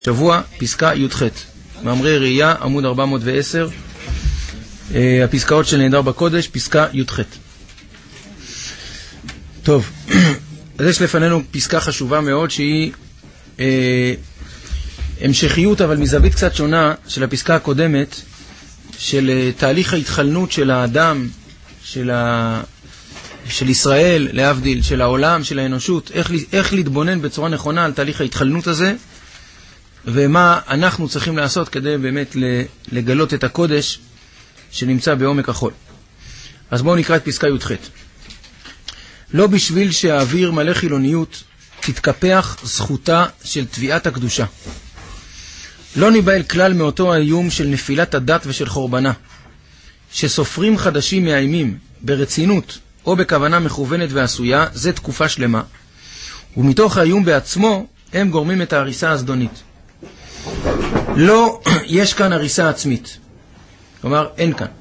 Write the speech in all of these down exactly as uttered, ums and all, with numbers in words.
שבוע, פסקה י"ח, מאמרי ראייה, עמוד ארבע מאות ועשר, הפסקאות של נהדר בקודש, פסקה י"ח. טוב, אז יש לפנינו פסקה חשובה מאוד שהיא אה, המשכיות, אבל מזווית קצת שונה של הפסקה הקודמת, של אה, תהליך ההתחלנות של האדם, של, ה... של ישראל, להבדיל, של העולם, של האנושות, איך, איך להתבונן בצורה נכונה על תהליך ההתחלנות הזה, ומה אנחנו צריכים לעשות כדי באמת לגלות את הקודש שנמצא בעומק החול. אז בואו נקרא את פסקה י"ח. לא בשביל שהאוויר מלא חילוניות תתקפח זכותה של תביעת הקדושה. לא ניבהל כלל מאותו האיום של נפילת הדת ושל חורבנה, שסופרים חדשים מאיימים ברצינות או בכוונה מכוונת ועשויה, זה תקופה שלמה, ומתוך האיום בעצמו הם גורמים את ההריסה הזדונית. לא, יש כאן הריסה עצמית. כלומר, אין כאן.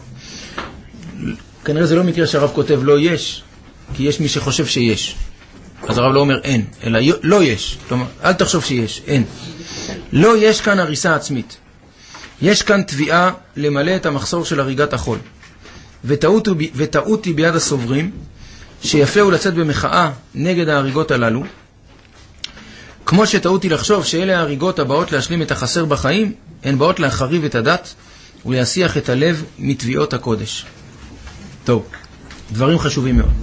כנראה זה לא מקרה שהרב כותב לא יש, כי יש מי שחושב שיש. אז הרב לא אומר אין, אלא לא יש. כלומר, אל תחשוב שיש, אין. לא יש כאן הריסה עצמית. יש כאן תביעה למלא את המחסור של הריגת החול. וטעות היא ביד הסוברים, שיפה הוא לצאת במחאה נגד ההריגות הללו, כמו שטעותי לחשוב שאלה ההריגות הבאות להשלים את החסר בחיים, הן באות להחריב את הדת ולהסיח את הלב מתביעות הקודש. טוב, דברים חשובים מאוד.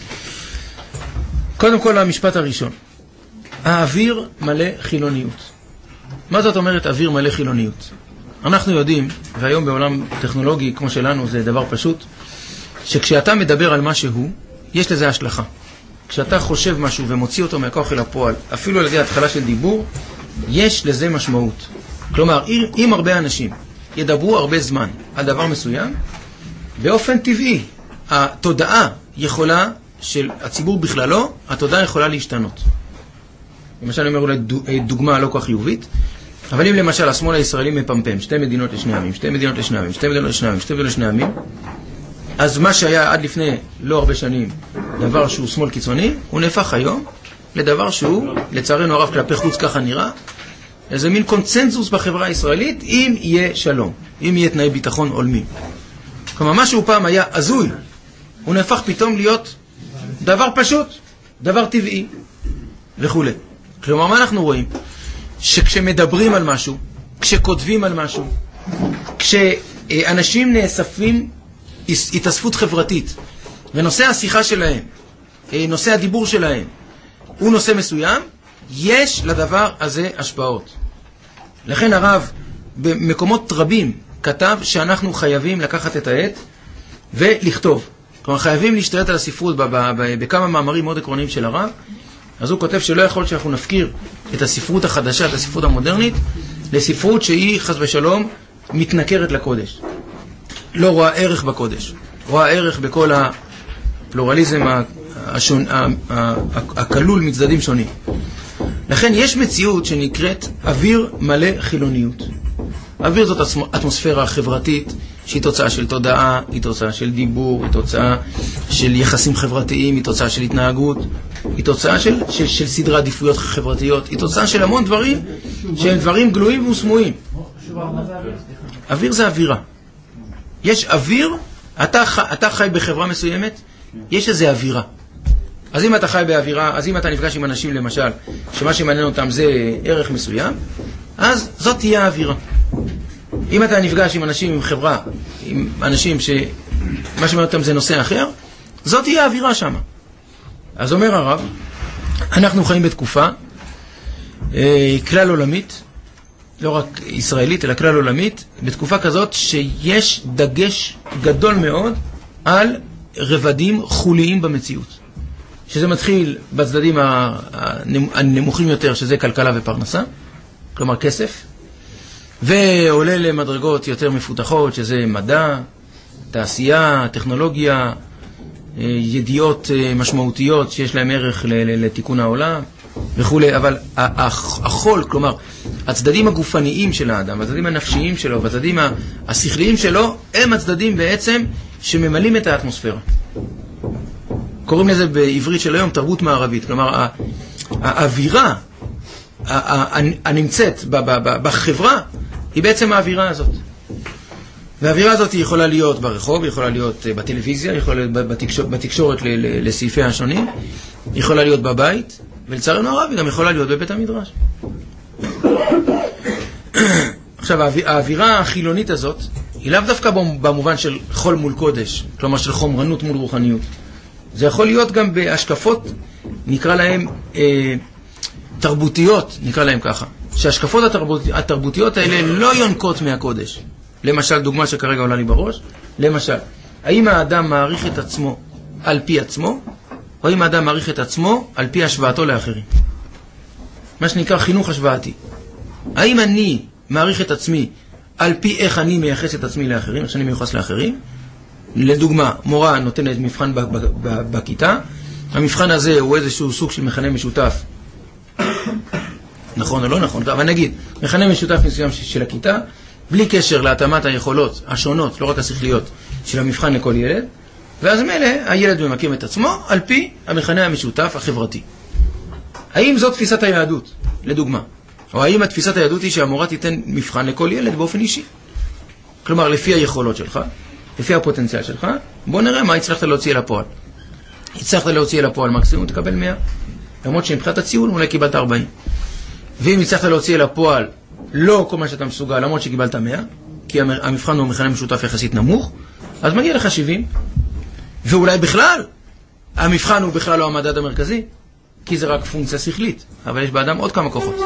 קודם כל המשפט הראשון. האוויר מלא חילוניות. מה זאת אומרת אוויר מלא חילוניות? אנחנו יודעים, והיום בעולם טכנולוגי כמו שלנו זה דבר פשוט, שכשאתה מדבר על משהו, יש לזה השלכה. כשאתה חושב משהו ומוציא אותו מהכוח אל הפועל, אפילו על ידי התחלה של דיבור, יש לזה משמעות. כלומר, אם הרבה אנשים ידברו הרבה זמן על דבר מסוים, באופן טבעי, התודעה יכולה, של הציבור בכללו, התודעה יכולה להשתנות. למשל, אני אומר אולי דוגמה לא כל כך חיובית, אבל אם למשל השמאל הישראלי מפמפם, שתי מדינות לשני עמים, שתי מדינות לשני עמים, שתי מדינות לשני עמים, שתי מדינות לשני עמים, אז מה שהיה עד לפני לא הרבה שנים דבר שהוא שמאל קיצוני, הוא נהפך היום לדבר שהוא, לצערנו הרב כלפי חוץ ככה נראה, איזה מין קונצנזוס בחברה הישראלית, אם יהיה שלום, אם יהיה תנאי ביטחון עולמי. כלומר, מה שהוא פעם היה הזוי, הוא נהפך פתאום להיות דבר פשוט, דבר טבעי וכו'. כלומר, מה אנחנו רואים? שכשמדברים על משהו, כשכותבים על משהו, כשאנשים נאספים התאספות חברתית, ונושא השיחה שלהם, נושא הדיבור שלהם, הוא נושא מסוים, יש לדבר הזה השפעות. לכן הרב במקומות רבים כתב שאנחנו חייבים לקחת את העט ולכתוב. כלומר, חייבים להשתלט על הספרות בכמה מאמרים מאוד עקרוניים של הרב. אז הוא כותב שלא יכול שאנחנו נפקיר את הספרות החדשה, את הספרות המודרנית, לספרות שהיא חס ושלום מתנכרת לקודש. לא רואה ערך בקודש, רואה ערך בכל הפלורליזם השון, הכלול מצדדים שונים. לכן יש מציאות שנקראת אוויר מלא חילוניות. אוויר זאת אטמוספירה חברתית שהיא תוצאה של תודעה, היא תוצאה של דיבור, היא תוצאה של יחסים חברתיים, היא תוצאה של התנהגות, היא תוצאה של, של, של סדרי עדיפויות חברתיות, היא תוצאה של המון דברים שהם דברים גלויים וסמויים. אוויר זה אווירה. יש אוויר, אתה, אתה חי בחברה מסוימת, יש איזו אווירה. אז אם אתה חי באווירה, אז אם אתה נפגש עם אנשים למשל, שמה שמעניין אותם זה ערך מסוים, אז זאת תהיה האווירה. אם אתה נפגש עם אנשים, עם חברה, עם אנשים שמה שמעניין אותם זה נושא אחר, זאת תהיה האווירה שם. אז אומר הרב, אנחנו חיים בתקופה אה, כלל עולמית, לא רק ישראלית, אלא כלל עולמית, בתקופה כזאת שיש דגש גדול מאוד על רבדים חוליים במציאות. שזה מתחיל בצדדים הנמוכים יותר, שזה כלכלה ופרנסה, כלומר כסף, ועולה למדרגות יותר מפותחות, שזה מדע, תעשייה, טכנולוגיה, ידיעות משמעותיות שיש להם ערך לתיקון העולם, וכו'. אבל החול, כלומר, הצדדים הגופניים של האדם, הצדדים הנפשיים שלו, הצדדים השכליים שלו, הם הצדדים בעצם שממלאים את האטמוספירה. קוראים לזה בעברית של היום תרבות מערבית. כלומר, האווירה הנמצאת בחברה היא בעצם האווירה הזאת. והאווירה הזאת היא יכולה להיות ברחוב, היא יכולה להיות בטלוויזיה, היא יכולה להיות בתקשורת, בתקשורת לסעיפי השונים, היא יכולה להיות בבית, ולצערנו הרב היא גם יכולה להיות בבית המדרש. עכשיו, האווירה החילונית הזאת היא לאו דווקא במובן של חול מול קודש, כלומר של חומרנות מול רוחניות. זה יכול להיות גם בהשקפות, נקרא להם אה, תרבותיות, נקרא להם ככה, שהשקפות התרבות, התרבותיות האלה לא יונקות מהקודש. למשל, דוגמה שכרגע עולה לי בראש, למשל, האם האדם מעריך את עצמו על פי עצמו, או האם האדם מעריך את עצמו על פי השוואתו לאחרים? מה שנקרא חינוך השוואתי. האם אני מעריך את עצמי על פי איך אני מייחס את עצמי לאחרים, איך שאני מיוחס לאחרים? לדוגמה, מורה נותנת מבחן בכיתה, המבחן הזה הוא איזשהו סוג של מכנה משותף, נכון או לא נכון, אבל נגיד, מכנה משותף מסוים של הכיתה, בלי קשר להתאמת היכולות השונות, לא רק השכליות, של המבחן לכל ילד, ואז מלא, הילד ממקם את עצמו על פי המכנה המשותף החברתי. האם זאת תפיסת היהדות, לדוגמה? או האם התפיסת היהדות היא שהמורה תיתן מבחן לכל ילד באופן אישי? כלומר, לפי היכולות שלך, לפי הפוטנציאל שלך, בוא נראה מה הצלחת להוציא אל הפועל. הצלחת להוציא אל הפועל מקסימום, תקבל מאה. למרות שמבחינת הציון אולי קיבלת ארבעים. ואם הצלחת להוציא אל הפועל לא כל מה שאתה מסוגל, למרות שקיבלת מאה, כי המבחן הוא מכנה משותף יחסית נמוך, אז מגיע לך שבעים. ואולי בכלל, המבחן הוא בכלל לא המדד המרכזי, כי זה רק פונקציה שכלית, אבל יש באדם עוד כמה כוחות.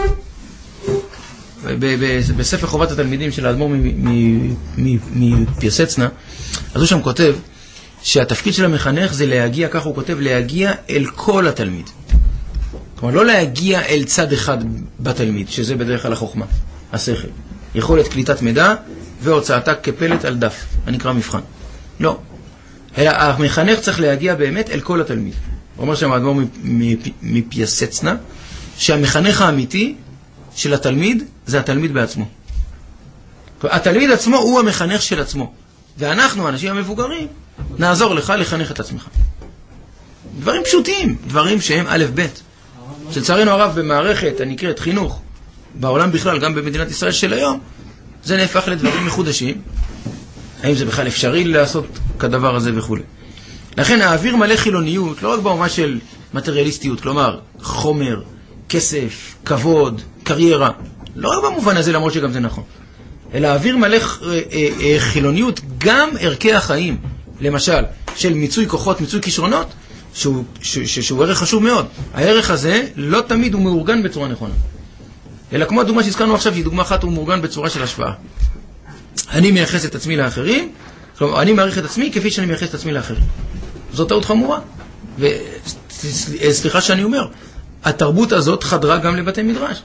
בספר חובת התלמידים של האדמו"ר מפיאסצנה, אז הוא שם כותב שהתפקיד של המחנך זה להגיע, כך הוא כותב, להגיע אל כל התלמיד. כלומר, לא להגיע אל צד אחד בתלמיד, שזה בדרך כלל החוכמה, השכל. יכולת קליטת מידע והוצאתה כפלט על דף, הנקרא מבחן. לא. אלא המחנך צריך להגיע באמת אל כל התלמיד. הוא אומר שם האדמו"ר מפיאסצנה, שהמחנך האמיתי של התלמיד זה התלמיד בעצמו. התלמיד עצמו הוא המחנך של עצמו. ואנחנו, האנשים המבוגרים, נעזור לך לחנך את עצמך. דברים פשוטים, דברים שהם א' ב'. שלצערנו הרב במערכת הנקראת חינוך, בעולם בכלל, גם במדינת ישראל של היום, זה נהפך לדברים מחודשים. האם זה בכלל אפשרי לעשות כדבר הזה וכו'. לכן האוויר מלא חילוניות, לא רק במובן של מטריאליסטיות, כלומר חומר, כסף, כבוד, קריירה, לא רק במובן הזה, למרות שגם זה נכון. אלא האוויר מלא חילוניות, גם ערכי החיים, למשל, של מיצוי כוחות, מיצוי כישרונות, שהוא, שהוא ערך חשוב מאוד. הערך הזה לא תמיד הוא מאורגן בצורה נכונה. אלא כמו הדוגמה שהזכרנו עכשיו, שהיא דוגמה אחת, הוא מאורגן בצורה של השוואה. אני מייחס את עצמי לאחרים, כלומר, אני מעריך את עצמי כפי שאני מייחס את עצמי לאחרים. זאת טעות חמורה. וסליחה שאני אומר, התרבות הזאת חדרה גם לבתי מדרש.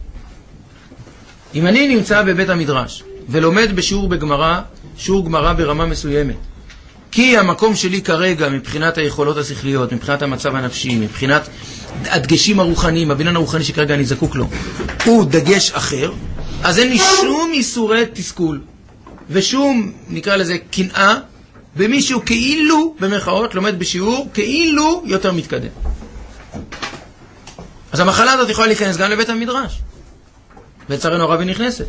אם אני נמצא בבית המדרש ולומד בשיעור בגמרא, שיעור גמרא ברמה מסוימת, כי המקום שלי כרגע מבחינת היכולות השכליות, מבחינת המצב הנפשי, מבחינת הדגשים הרוחניים, הבינן הרוחני שכרגע אני זקוק לו, הוא דגש אחר, אז אין לי שום איסורי תסכול ושום, נקרא לזה, קנאה, במישהו כאילו, במרכאות, לומד בשיעור, כאילו יותר מתקדם. אז המחלה הזאת יכולה להיכנס גם לבית המדרש. ולצערנו הרב היא נכנסת.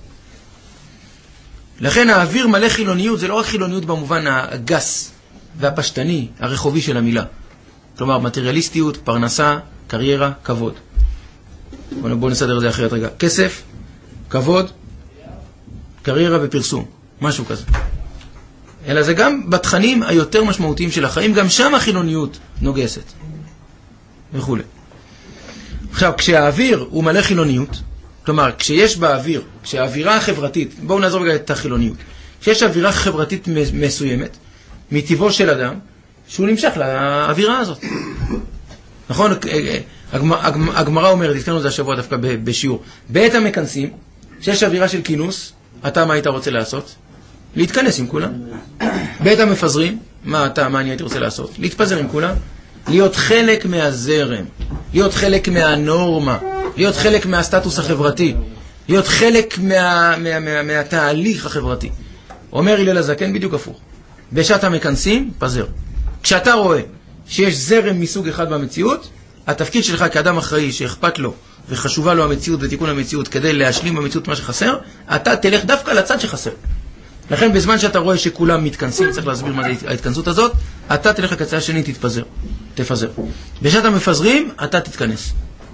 לכן האוויר מלא חילוניות, זה לא רק חילוניות במובן הגס והפשטני, הרחובי של המילה. כלומר, מטריאליסטיות, פרנסה, קריירה, כבוד. בואו נסדר את זה אחרת רגע. כסף, כבוד, קריירה ופרסום. משהו כזה. אלא זה גם בתכנים היותר משמעותיים של החיים, גם שם החילוניות נוגסת. וכו'. עכשיו, כשהאוויר הוא מלא חילוניות, כלומר, כשיש באוויר, כשהאווירה החברתית, בואו נעזור רגע את החילוניות, כשיש אווירה חברתית מסוימת, מטבעו של אדם, שהוא נמשך לאווירה הזאת. נכון? הגמרא אומרת, התקנו זה השבוע דווקא בשיעור, בעת המכנסים, כשיש אווירה של כינוס, אתה מה היית רוצה לעשות? להתכנס עם כולם. בעת המפזרים, מה אתה, מה אני הייתי רוצה לעשות? להתפזר עם כולם. להיות חלק מהזרם, להיות חלק מהנורמה, להיות חלק מהסטטוס החברתי, להיות חלק מה, מה, מה, מהתהליך החברתי. אומר הלל הזקן בדיוק הפוך. בשעת המכנסים, פזר. כשאתה רואה שיש זרם מסוג אחד במציאות, התפקיד שלך כאדם אחראי שאכפת לו וחשובה לו המציאות ותיקון המציאות כדי להשלים במציאות מה שחסר, אתה תלך דווקא לצד שחסר. לכן בזמן שאתה רואה שכולם מתכנסים, צריך להסביר מה זה ההתכנסות הזאת, אתה תלך לקצה השני, תתפזר, תפזר. בשעת המפזרים, אתה תתכנס.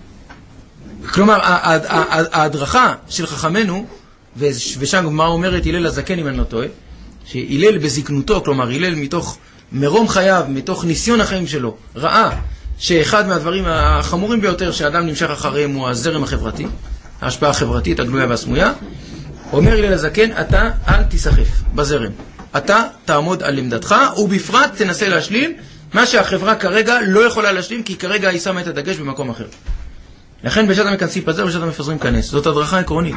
כלומר, ההדרכה של חכמנו, ושם מה אומרת הלל הזקן אם אני לא טועה, שהלל בזקנותו, כלומר הלל מתוך מרום חייו, מתוך ניסיון החיים שלו, ראה שאחד מהדברים החמורים ביותר שהאדם נמשך אחריהם הוא הזרם החברתי, ההשפעה החברתית, הגלויה והסמויה. אומר הלל הזקן, אתה אל תסחף בזרם, אתה תעמוד על עמדתך, ובפרט תנסה להשלים מה שהחברה כרגע לא יכולה להשלים, כי כרגע היא שמה את הדגש במקום אחר. לכן בשעת המכנסים פזר, בשעת המפזרים כנס. זאת הדרכה עקרונית.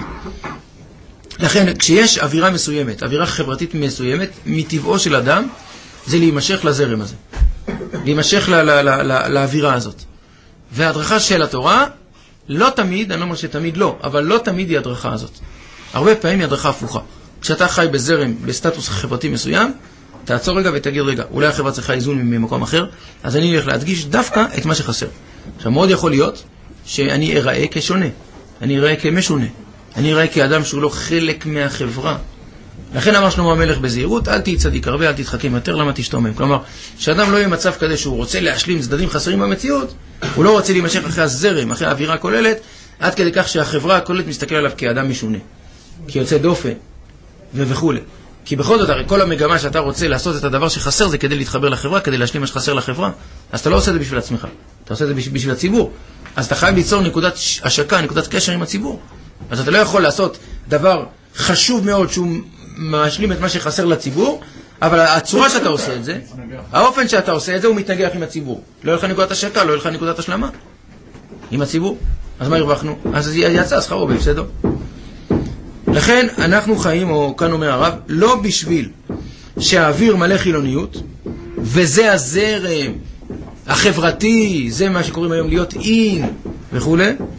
לכן כשיש אווירה מסוימת, אווירה חברתית מסוימת, מטבעו של אדם, זה להימשך לזרם הזה. להימשך ל- ל- ל- ל- לאווירה הזאת. וההדרכה של התורה, לא תמיד, אני לא אומר שתמיד לא, אבל לא תמיד היא הדרכה הזאת. הרבה פעמים היא הדרכה הפוכה. כשאתה חי בזרם, בסטטוס חברתי מסוים, תעצור רגע ותגיד רגע, אולי החברה צריכה איזון ממקום אחר, אז אני הולך להדגיש דווקא את מה שחסר. עכשיו, מאוד יכול להיות שאני אראה כשונה, אני אראה כמשונה, אני אראה כאדם שהוא לא חלק מהחברה. לכן אמר שלמה המלך בזהירות, אל תהי צדיק הרבה, אל תתחכם יותר, למה תשתומם. כלומר, שאדם לא יהיה מצב כזה שהוא רוצה להשלים צדדים חסרים במציאות, הוא לא רוצה להימשך אחרי הזרם, אחרי האווירה הכוללת, עד כדי כך שהחברה הכוללת מסתכל עליו כאדם משונה, כיוצא דופן וכו'. כי בכל זאת, הרי כל המגמה שאתה רוצה לעשות את הדבר שחסר זה כדי להתחבר לחברה, כדי להשלים מה שחסר לחברה. אז אתה לא עושה את זה בשביל עצמך, אתה עושה את זה בשביל הציבור. אז אתה חייב ליצור נקודת השקה, נקודת קשר עם הציבור. אז אתה לא יכול לעשות דבר חשוב מאוד שהוא משלים את מה שחסר לציבור, אבל הצורה שאתה עושה את זה, האופן שאתה עושה את זה הוא מתנגח עם הציבור. לא יהיה לך נקודת השקה, לא יהיה לך נקודת השלמה עם הציבור. אז מה הרווחנו? אז יצא שכרו בהפסדו. לכן אנחנו חיים, או כאן אומר הרב, לא בשביל שהאוויר מלא חילוניות, וזה הזרם החברתי, זה מה שקוראים היום להיות אין וכו',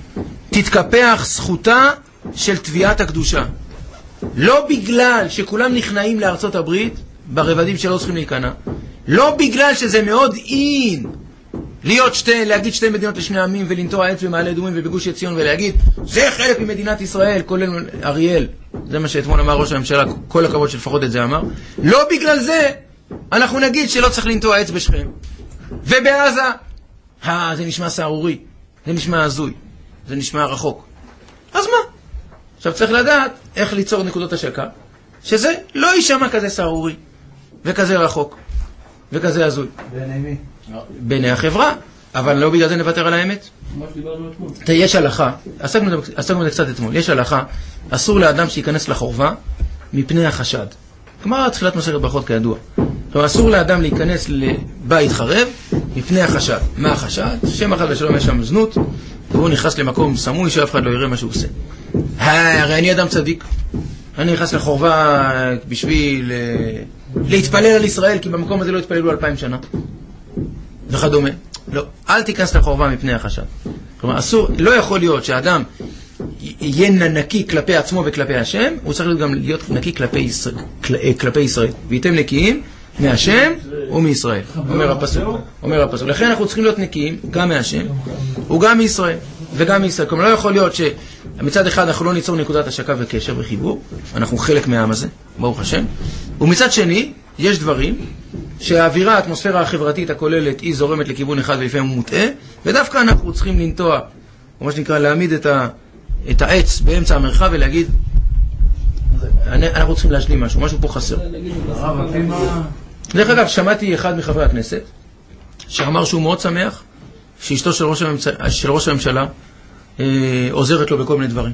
תתקפח זכותה של תביעת הקדושה. לא בגלל שכולם נכנעים לארצות הברית, ברבדים שלא צריכים להיכנע, לא בגלל שזה מאוד אין להיות שתי, להגיד שתי מדינות לשני עמים ולנטוע עץ במעלה אדומים ובגוש עציון ולהגיד זה חלק ממדינת ישראל, כולל אריאל, זה מה שאתמול אמר ראש הממשלה, כל הכבוד שלפחות את זה אמר. לא בגלל זה אנחנו נגיד שלא צריך לנטוע עץ בשכם ובעזה. אה, זה נשמע סערורי, זה נשמע הזוי, זה נשמע רחוק. אז מה? עכשיו צריך לדעת איך ליצור נקודות השקה שזה לא יישמע כזה סערורי וכזה רחוק וכזה הזוי בעיני מי? בעיני החברה, אבל לא בגלל זה נוותר על האמת. יש הלכה, עסקנו בזה קצת אתמול, יש הלכה, אסור לאדם שייכנס לחורבה מפני החשד. כלומר, תחילת מסכת ברכות כידוע. כלומר, אסור לאדם להיכנס לבית חרב מפני החשד. מה החשד? שם אחד ושלום יש שם זנות, והוא נכנס למקום סמוי שאף אחד לא יראה מה שהוא עושה. הרי אני אדם צדיק, אני נכנס לחורבה בשביל להתפלל על ישראל, כי במקום הזה לא התפללו אלפיים שנה. וכדומה. לא, אל תיכנס לחורבה מפני החשד. כלומר, אסור, לא יכול להיות שהאדם יהיה נקי כלפי עצמו וכלפי השם, הוא צריך גם להיות נקי כלפי ישראל, כלפי ישראל. וייתם נקיים מהשם ומישראל. אומר הפסוק. אומר הפסוק. לכן אנחנו צריכים להיות נקיים גם מהשם וגם מישראל וגם מישראל. כלומר, לא יכול להיות שמצד אחד אנחנו לא ניצור נקודת השקה וקשר וחיבור, אנחנו חלק מהעם הזה, ברוך השם. ומצד שני, יש דברים שהאווירה, האטמוספירה החברתית הכוללת היא זורמת לכיוון אחד ולפעמים הוא מוטעה, ודווקא אנחנו צריכים לנטוע, או מה שנקרא להעמיד את, ה, את העץ באמצע המרחב ולהגיד אנחנו צריכים להשלים משהו, משהו פה חסר. דרך אגב, שמעתי אחד מחברי הכנסת שאמר שהוא מאוד שמח שאשתו של ראש הממשלה, של ראש הממשלה אה, עוזרת לו בכל מיני דברים.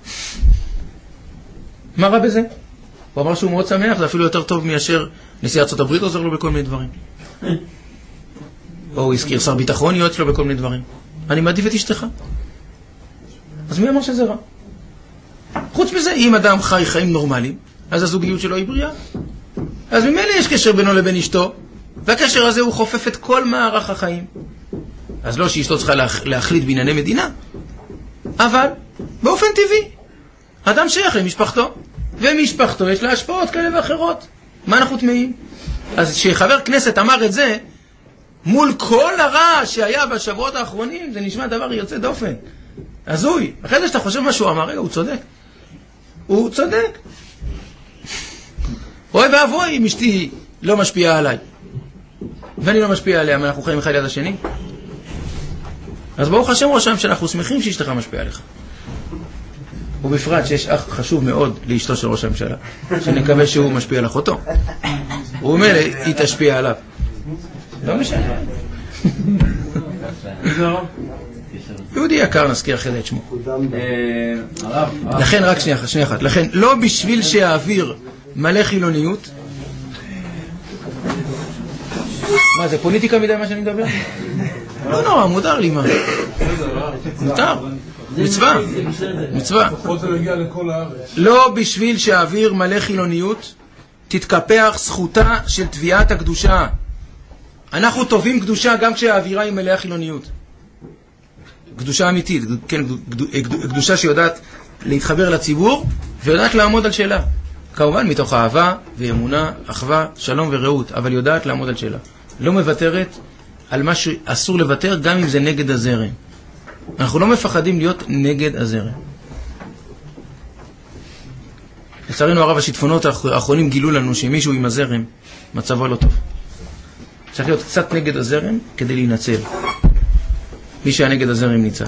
מה רע בזה? הוא אמר שהוא מאוד שמח, זה אפילו יותר טוב מאשר נשיא ארצות הברית עוזר לו בכל מיני דברים. או הוא הזכיר שר ביטחון יועץ לו בכל מיני דברים. אני מעדיף את אשתך. אז מי אמר שזה רע? חוץ מזה, אם אדם חי חיים נורמליים, אז הזוגיות שלו היא בריאה. אז ממילא יש קשר בינו לבין אשתו, והקשר הזה הוא חופף את כל מערך החיים. אז לא שאשתו צריכה להחליט בענייני מדינה, אבל באופן טבעי, אדם שייך למשפחתו, ומשפחתו יש לה השפעות כאלה ואחרות. מה אנחנו תמאים? אז שחבר כנסת אמר את זה, מול כל הרע שהיה בשבועות האחרונים, זה נשמע דבר יוצא דופן. הזוי. אחרי זה שאתה חושב מה שהוא אמר, רגע, הוא צודק. הוא צודק. אוי ואבוי אם אשתי לא משפיעה עליי. ואני לא משפיע עליה, אנחנו חיים אחד ליד השני. אז ברוך השם ראש הממשלה, אנחנו שמחים שאשתך משפיעה עליך. ובפרט שיש אח חשוב מאוד לאשתו של ראש הממשלה, שנקווה שהוא משפיע על אחותו. הוא אומר, היא תשפיע עליו. לא משנה. יהודי יקר, נזכיר אחרי זה את שמו. לכן, רק שנייה, שנייה אחת. לכן, לא בשביל שהאוויר מלא חילוניות. מה, זה פוליטיקה מדי מה שאני מדבר? לא נורא, מותר לי מה. מותר. מצווה. מצווה. לא בשביל שהאוויר מלא חילוניות תתקפח זכותה של תביעת הקדושה. אנחנו טובים קדושה גם כשהאווירה היא מלאה חילוניות. קדושה אמיתית, כן, קדושה שיודעת להתחבר לציבור ויודעת לעמוד על שאלה. כמובן מתוך אהבה ואמונה, אחווה, שלום ורעות, אבל יודעת לעמוד על שאלה. לא מוותרת על מה שאסור לוותר גם אם זה נגד הזרם. אנחנו לא מפחדים להיות נגד הזרם. לצערנו הרב, השיטפונות האחרונים גילו לנו שמישהו עם הזרם מצבו לא טוב. צריך להיות קצת נגד הזרם כדי להינצל. מי שהיה נגד הזרם ניצל.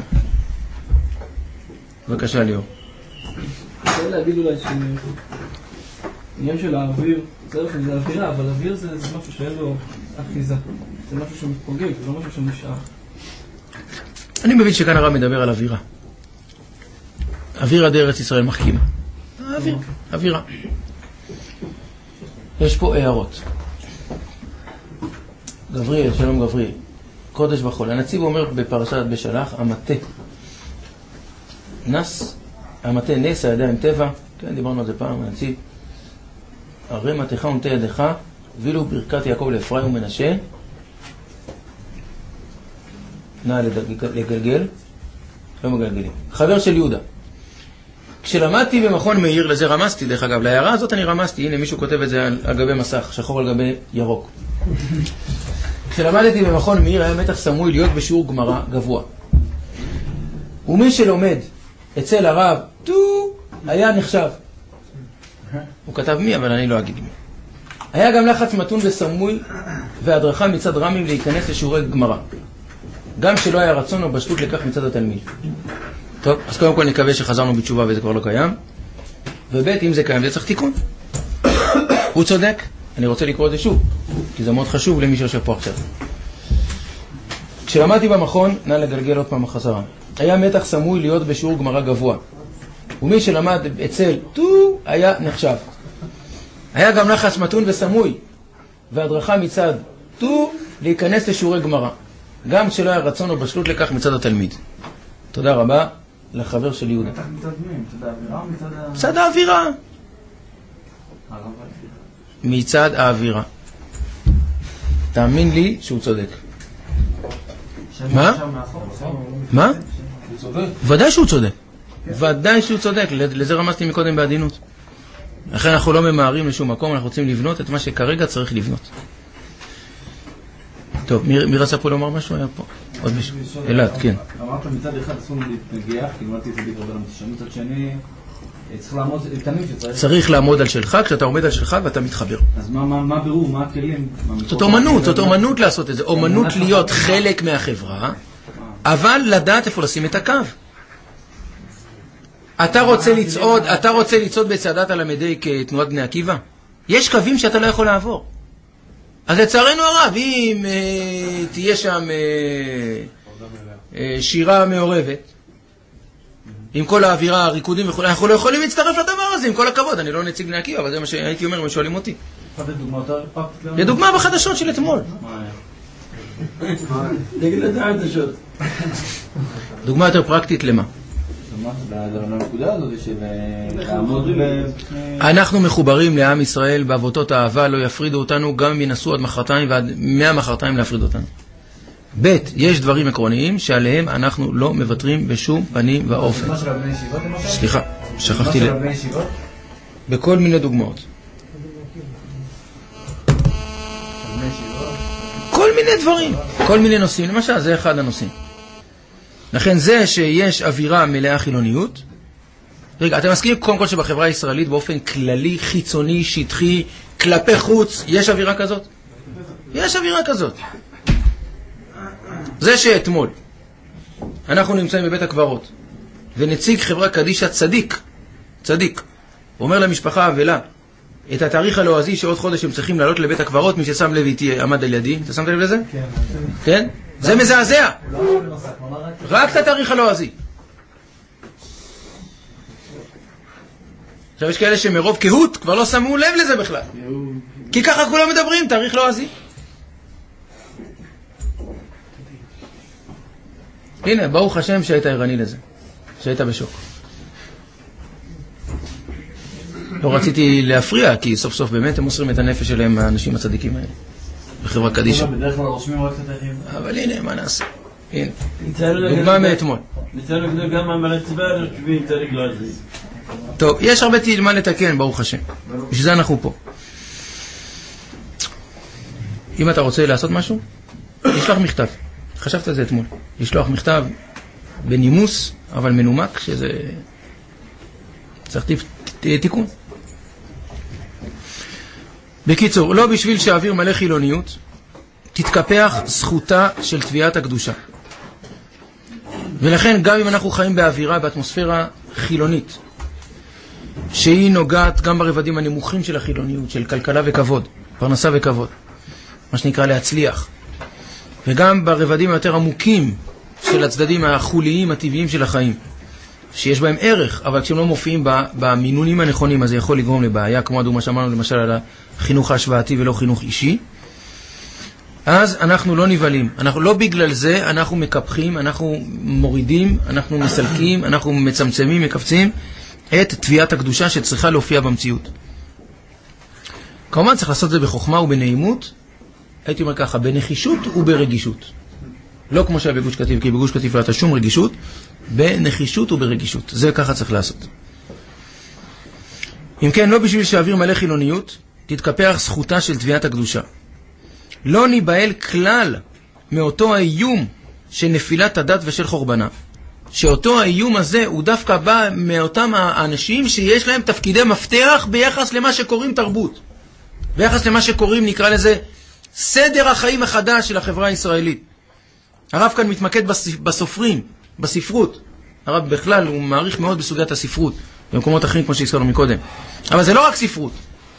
בבקשה ליאור. אני רוצה להגיד אולי שעניין של האוויר, זה אווירה, אבל אוויר זה משהו שאין לו אחיזה. זה משהו שמתפוגג, זה לא משהו שנשאר. אני מבין שכאן הרב מדבר על אווירה. אווירה דארץ ישראל מחכימה. אוויר, אווירה. יש פה הערות. גבריאל, שלום גבריאל. קודש וחול. הנציב אומר בפרשת בשלח, המטה נס, המטה נס הידיים טבע, כן, דיברנו על זה פעם, הנציב. הרי מטך ונטה ידך, ואילו ברכת יעקב לאפרים ומנשה, נא לגלגל, לא מגלגלים. חבר של יהודה. כשלמדתי במכון מאיר, לזה רמזתי, דרך אגב, להערה הזאת אני רמזתי, הנה מישהו כותב את זה על, על גבי מסך, שחור על גבי ירוק. כשלמדתי במכון מאיר היה מתח סמוי להיות בשיעור גמרא גבוה. ומי שלומד אצל הרב, טו, היה נחשב. הוא כתב מי, אבל אני לא אגיד מי. היה גם לחץ מתון וסמוי והדרכה מצד רמים להיכנס לשיעורי גמרא. גם שלא היה רצון או בשלות לכך מצד התלמיד. טוב, אז קודם כל נקווה שחזרנו בתשובה וזה כבר לא קיים. ובית, אם זה קיים, זה צריך תיקון. הוא צודק. אני רוצה לקרוא את זה שוב, כי זה מאוד חשוב למי שיושב פה עכשיו. כשלמדתי במכון, נא לגלגל עוד פעם החזרה. היה מתח סמוי להיות בשיעור גמרא גבוה. ומי שלמד אצל טו היה נחשב. היה גם לחץ מתון וסמוי, והדרכה מצד טו להיכנס לשיעורי גמרא. גם שלא היה רצון או בשלות לכך מצד התלמיד. תודה רבה לחבר של יהודה. מצד מי? מצד האווירה או מצד ה... מצד האווירה. מצד האווירה. תאמין לי שהוא צודק. מה? מה? ודאי שהוא צודק. ודאי שהוא צודק. לזה רמזתי מקודם בעדינות. לכן אנחנו לא ממהרים לשום מקום, אנחנו רוצים לבנות את מה שכרגע צריך לבנות. טוב, מי רצה פה לומר משהו? היה פה עוד מישהו. אלעד, כן. אמרת מצד אחד אסור להתנגח, כי אמרתי את זה בגלל המתשם, מצד שני צריך לעמוד איתנים שצריך... צריך לעמוד על שלך, כשאתה עומד על שלך ואתה מתחבר. אז מה הבירור, מה הכלים? זאת אומנות, זאת אומנות לעשות את זה. אומנות להיות חלק מהחברה, אבל לדעת איפה לשים את הקו. אתה רוצה לצעוד, אתה רוצה לצעוד בצעדת הלמדי כתנועת בני עקיבא? יש קווים שאתה לא יכול לעבור. אז לצערנו הרב, אם אה, תהיה שם אה, אה, שירה מעורבת, עם כל האווירה, הריקודים וכו', אנחנו לא יכולים להצטרף לדבר הזה, עם כל הכבוד. אני לא נציג בני עקיבא, אבל זה מה שהייתי אומר, הם שואלים אותי. לדוגמה בחדשות של אתמול. נגיד לדעת השוט. דוגמה יותר פרקטית למה? לנקודה הזאת של לעמוד אנחנו מחוברים לעם ישראל באבותות האהבה, לא יפרידו אותנו גם אם ינסו עד מחרתיים ועד מאה מחרתיים להפריד אותנו. ב' יש דברים עקרוניים שעליהם אנחנו לא מוותרים בשום פנים ואופן. סליחה, שכחתי ל... בכל מיני דוגמאות. כל מיני דברים, כל מיני נושאים. למשל, זה אחד הנושאים. לכן זה שיש אווירה מלאה חילוניות, רגע, אתם מסכימים קודם כל שבחברה הישראלית באופן כללי, חיצוני, שטחי, כלפי חוץ, יש אווירה כזאת? יש אווירה כזאת. זה שאתמול אנחנו נמצאים בבית הקברות, ונציג חברה קדישה צדיק, צדיק, אומר למשפחה האבלה, את התאריך הלועזי שעוד חודש הם צריכים לעלות לבית הקברות, מי ששם לב איתי עמד על ידי. אתה שמת לב לזה? כן. כן? זה מזעזע. רק את התאריך הלועזי. עכשיו יש כאלה שמרוב קהות כבר לא שמו לב לזה בכלל. כי ככה כולם מדברים, תאריך לועזי. הנה, ברוך השם שהיית ערני לזה. שהיית בשוק. לא רציתי להפריע, כי סוף סוף באמת הם מוסרים את הנפש שלהם מהאנשים הצדיקים האלה. בחברה קדישה. בדרך כלל רושמים רק את התאריכים. אבל הנה, מה נעשה? הנה. דוגמה מאתמול. ניתן לגדול גם מהמלצבר, שבי תאריך לועזי. טוב, יש הרבה מה לתקן, ברוך השם. בשביל זה אנחנו פה. אם אתה רוצה לעשות משהו, ישלח מכתב. חשבת על זה אתמול. ישלוח מכתב בנימוס, אבל מנומק, שזה צריך תיקון. בקיצור, לא בשביל שהאוויר מלא חילוניות, תתקפח זכותה של תביעת הקדושה. ולכן גם אם אנחנו חיים באווירה, באטמוספירה חילונית, שהיא נוגעת גם ברבדים הנמוכים של החילוניות, של כלכלה וכבוד, פרנסה וכבוד, מה שנקרא להצליח, וגם ברבדים היותר עמוקים של הצדדים החוליים הטבעיים של החיים, שיש בהם ערך, אבל כשהם לא מופיעים במינונים הנכונים, אז זה יכול לגרום לבעיה, כמו הדוגמה שאמרנו למשל על החינוך ההשוואתי ולא חינוך אישי. אז אנחנו לא נבלים, אנחנו לא בגלל זה, אנחנו מקפחים, אנחנו מורידים, אנחנו מסלקים, אנחנו מצמצמים, מקפצים את תביעת הקדושה שצריכה להופיע במציאות. כמובן צריך לעשות את זה בחוכמה ובנעימות, הייתי אומר ככה, בנחישות וברגישות. לא כמו שהיה בגוש קטיף, כי בגוש קטיף לא הייתה שום רגישות, בנחישות וברגישות. זה ככה צריך לעשות. אם כן, לא בשביל שהאוויר מלא חילוניות, תתקפח זכותה של תביעת הקדושה. לא ניבהל כלל מאותו האיום של נפילת הדת ושל חורבנה. שאותו האיום הזה הוא דווקא בא מאותם האנשים שיש להם תפקידי מפתח ביחס למה שקוראים תרבות. ביחס למה שקוראים, נקרא לזה, סדר החיים החדש של החברה הישראלית. הרב כאן מתמקד בסופרים, בספרות. הרב בכלל הוא מעריך מאוד בסוגיית הספרות, במקומות אחרים כמו שהזכרנו מקודם. אבל זה לא רק ספרות.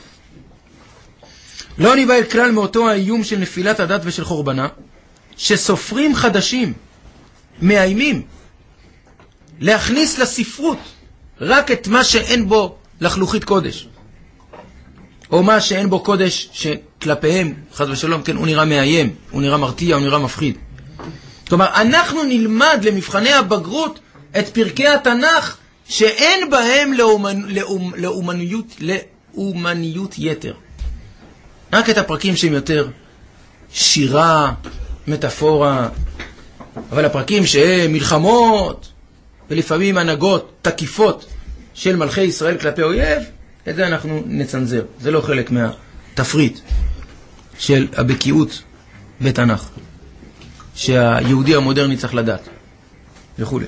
לא ניבהל כלל מאותו האיום של נפילת הדת ושל חורבנה, שסופרים חדשים מאיימים להכניס לספרות רק את מה שאין בו לחלוכית קודש. או מה שאין בו קודש שכלפיהם, חס ושלום, כן, הוא נראה מאיים, הוא נראה מרתיע, הוא נראה מפחיד. כלומר, אנחנו נלמד למבחני הבגרות את פרקי התנ"ך שאין בהם לאומנ... לאומ... לאומניות, לאומניות יתר. רק את הפרקים שהם יותר שירה, מטאפורה, אבל הפרקים שהם מלחמות, ולפעמים הנהגות תקיפות של מלכי ישראל כלפי אויב, את זה אנחנו נצנזר. זה לא חלק מהתפריט של הבקיאות בתנ"ך, שהיהודי המודרני צריך לדעת, וכו'.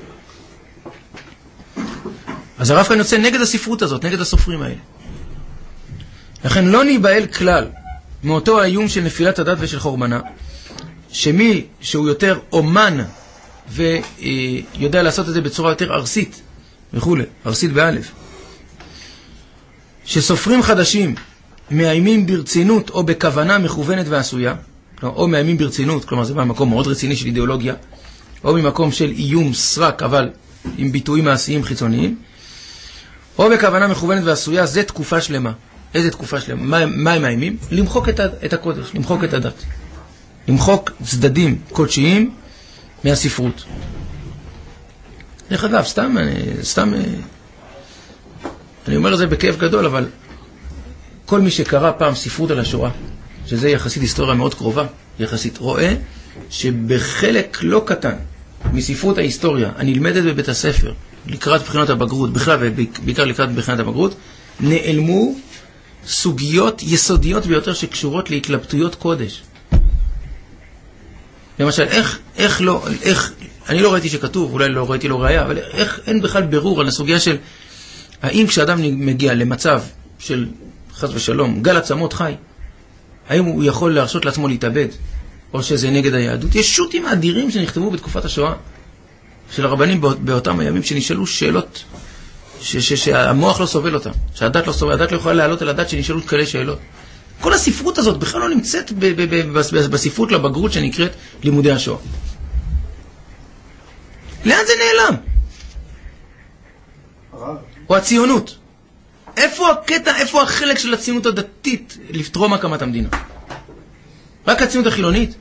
אז הרב כאן יוצא נגד הספרות הזאת, נגד הסופרים האלה. לכן לא ניבהל כלל מאותו האיום של נפילת הדת ושל חורבנה, שמי שהוא יותר אומן ויודע לעשות את זה בצורה יותר ארסית וכו', ארסית באלף, שסופרים חדשים מאיימים ברצינות או בכוונה מכוונת ועשויה, או מאיימים ברצינות, כלומר זה במקום מאוד רציני של אידיאולוגיה, או ממקום של איום סרק אבל עם ביטויים מעשיים חיצוניים, או בכוונה מכוונת ועשויה, זה תקופה שלמה. איזה תקופה שלמה? מה, מה הם מאיימים? למחוק את, את הקודש, למחוק את הדת. למחוק צדדים קודשיים מהספרות. דרך אגב, סתם, סתם, אני אומר את זה בכאב גדול, אבל כל מי שקרא פעם ספרות על השואה, שזה יחסית היסטוריה מאוד קרובה, יחסית, רואה שבחלק לא קטן מספרות ההיסטוריה הנלמדת בבית הספר, לקראת בחינות הבגרות, בכלל ובעיקר לקראת בחינת הבגרות, נעלמו סוגיות יסודיות ביותר שקשורות להתלבטויות קודש. למשל, איך, איך, לא, איך אני לא ראיתי שכתוב, אולי לא ראיתי לו ראייה, אבל איך אין בכלל ברור על הסוגיה של האם כשאדם מגיע למצב של חס ושלום, גל עצמות חי, האם הוא יכול להרשות לעצמו להתאבד, או שזה נגד היהדות? יש שוטים אדירים שנכתבו בתקופת השואה של הרבנים באותם הימים, שנשאלו שאלות ש- ש- שהמוח לא סובל אותם, שהדת לא סובל, הדת לא יכולה להעלות על הדת שנשאלו כאלה שאלות. כל הספרות הזאת בכלל לא נמצאת ב- ב- ב- ב- בספרות לבגרות שנקראת לימודי השואה. לאן זה נעלם? או הציונות. איפה הקטע, איפה החלק של הציונות הדתית לפתרום הקמת המדינה? רק הציונות החילונית?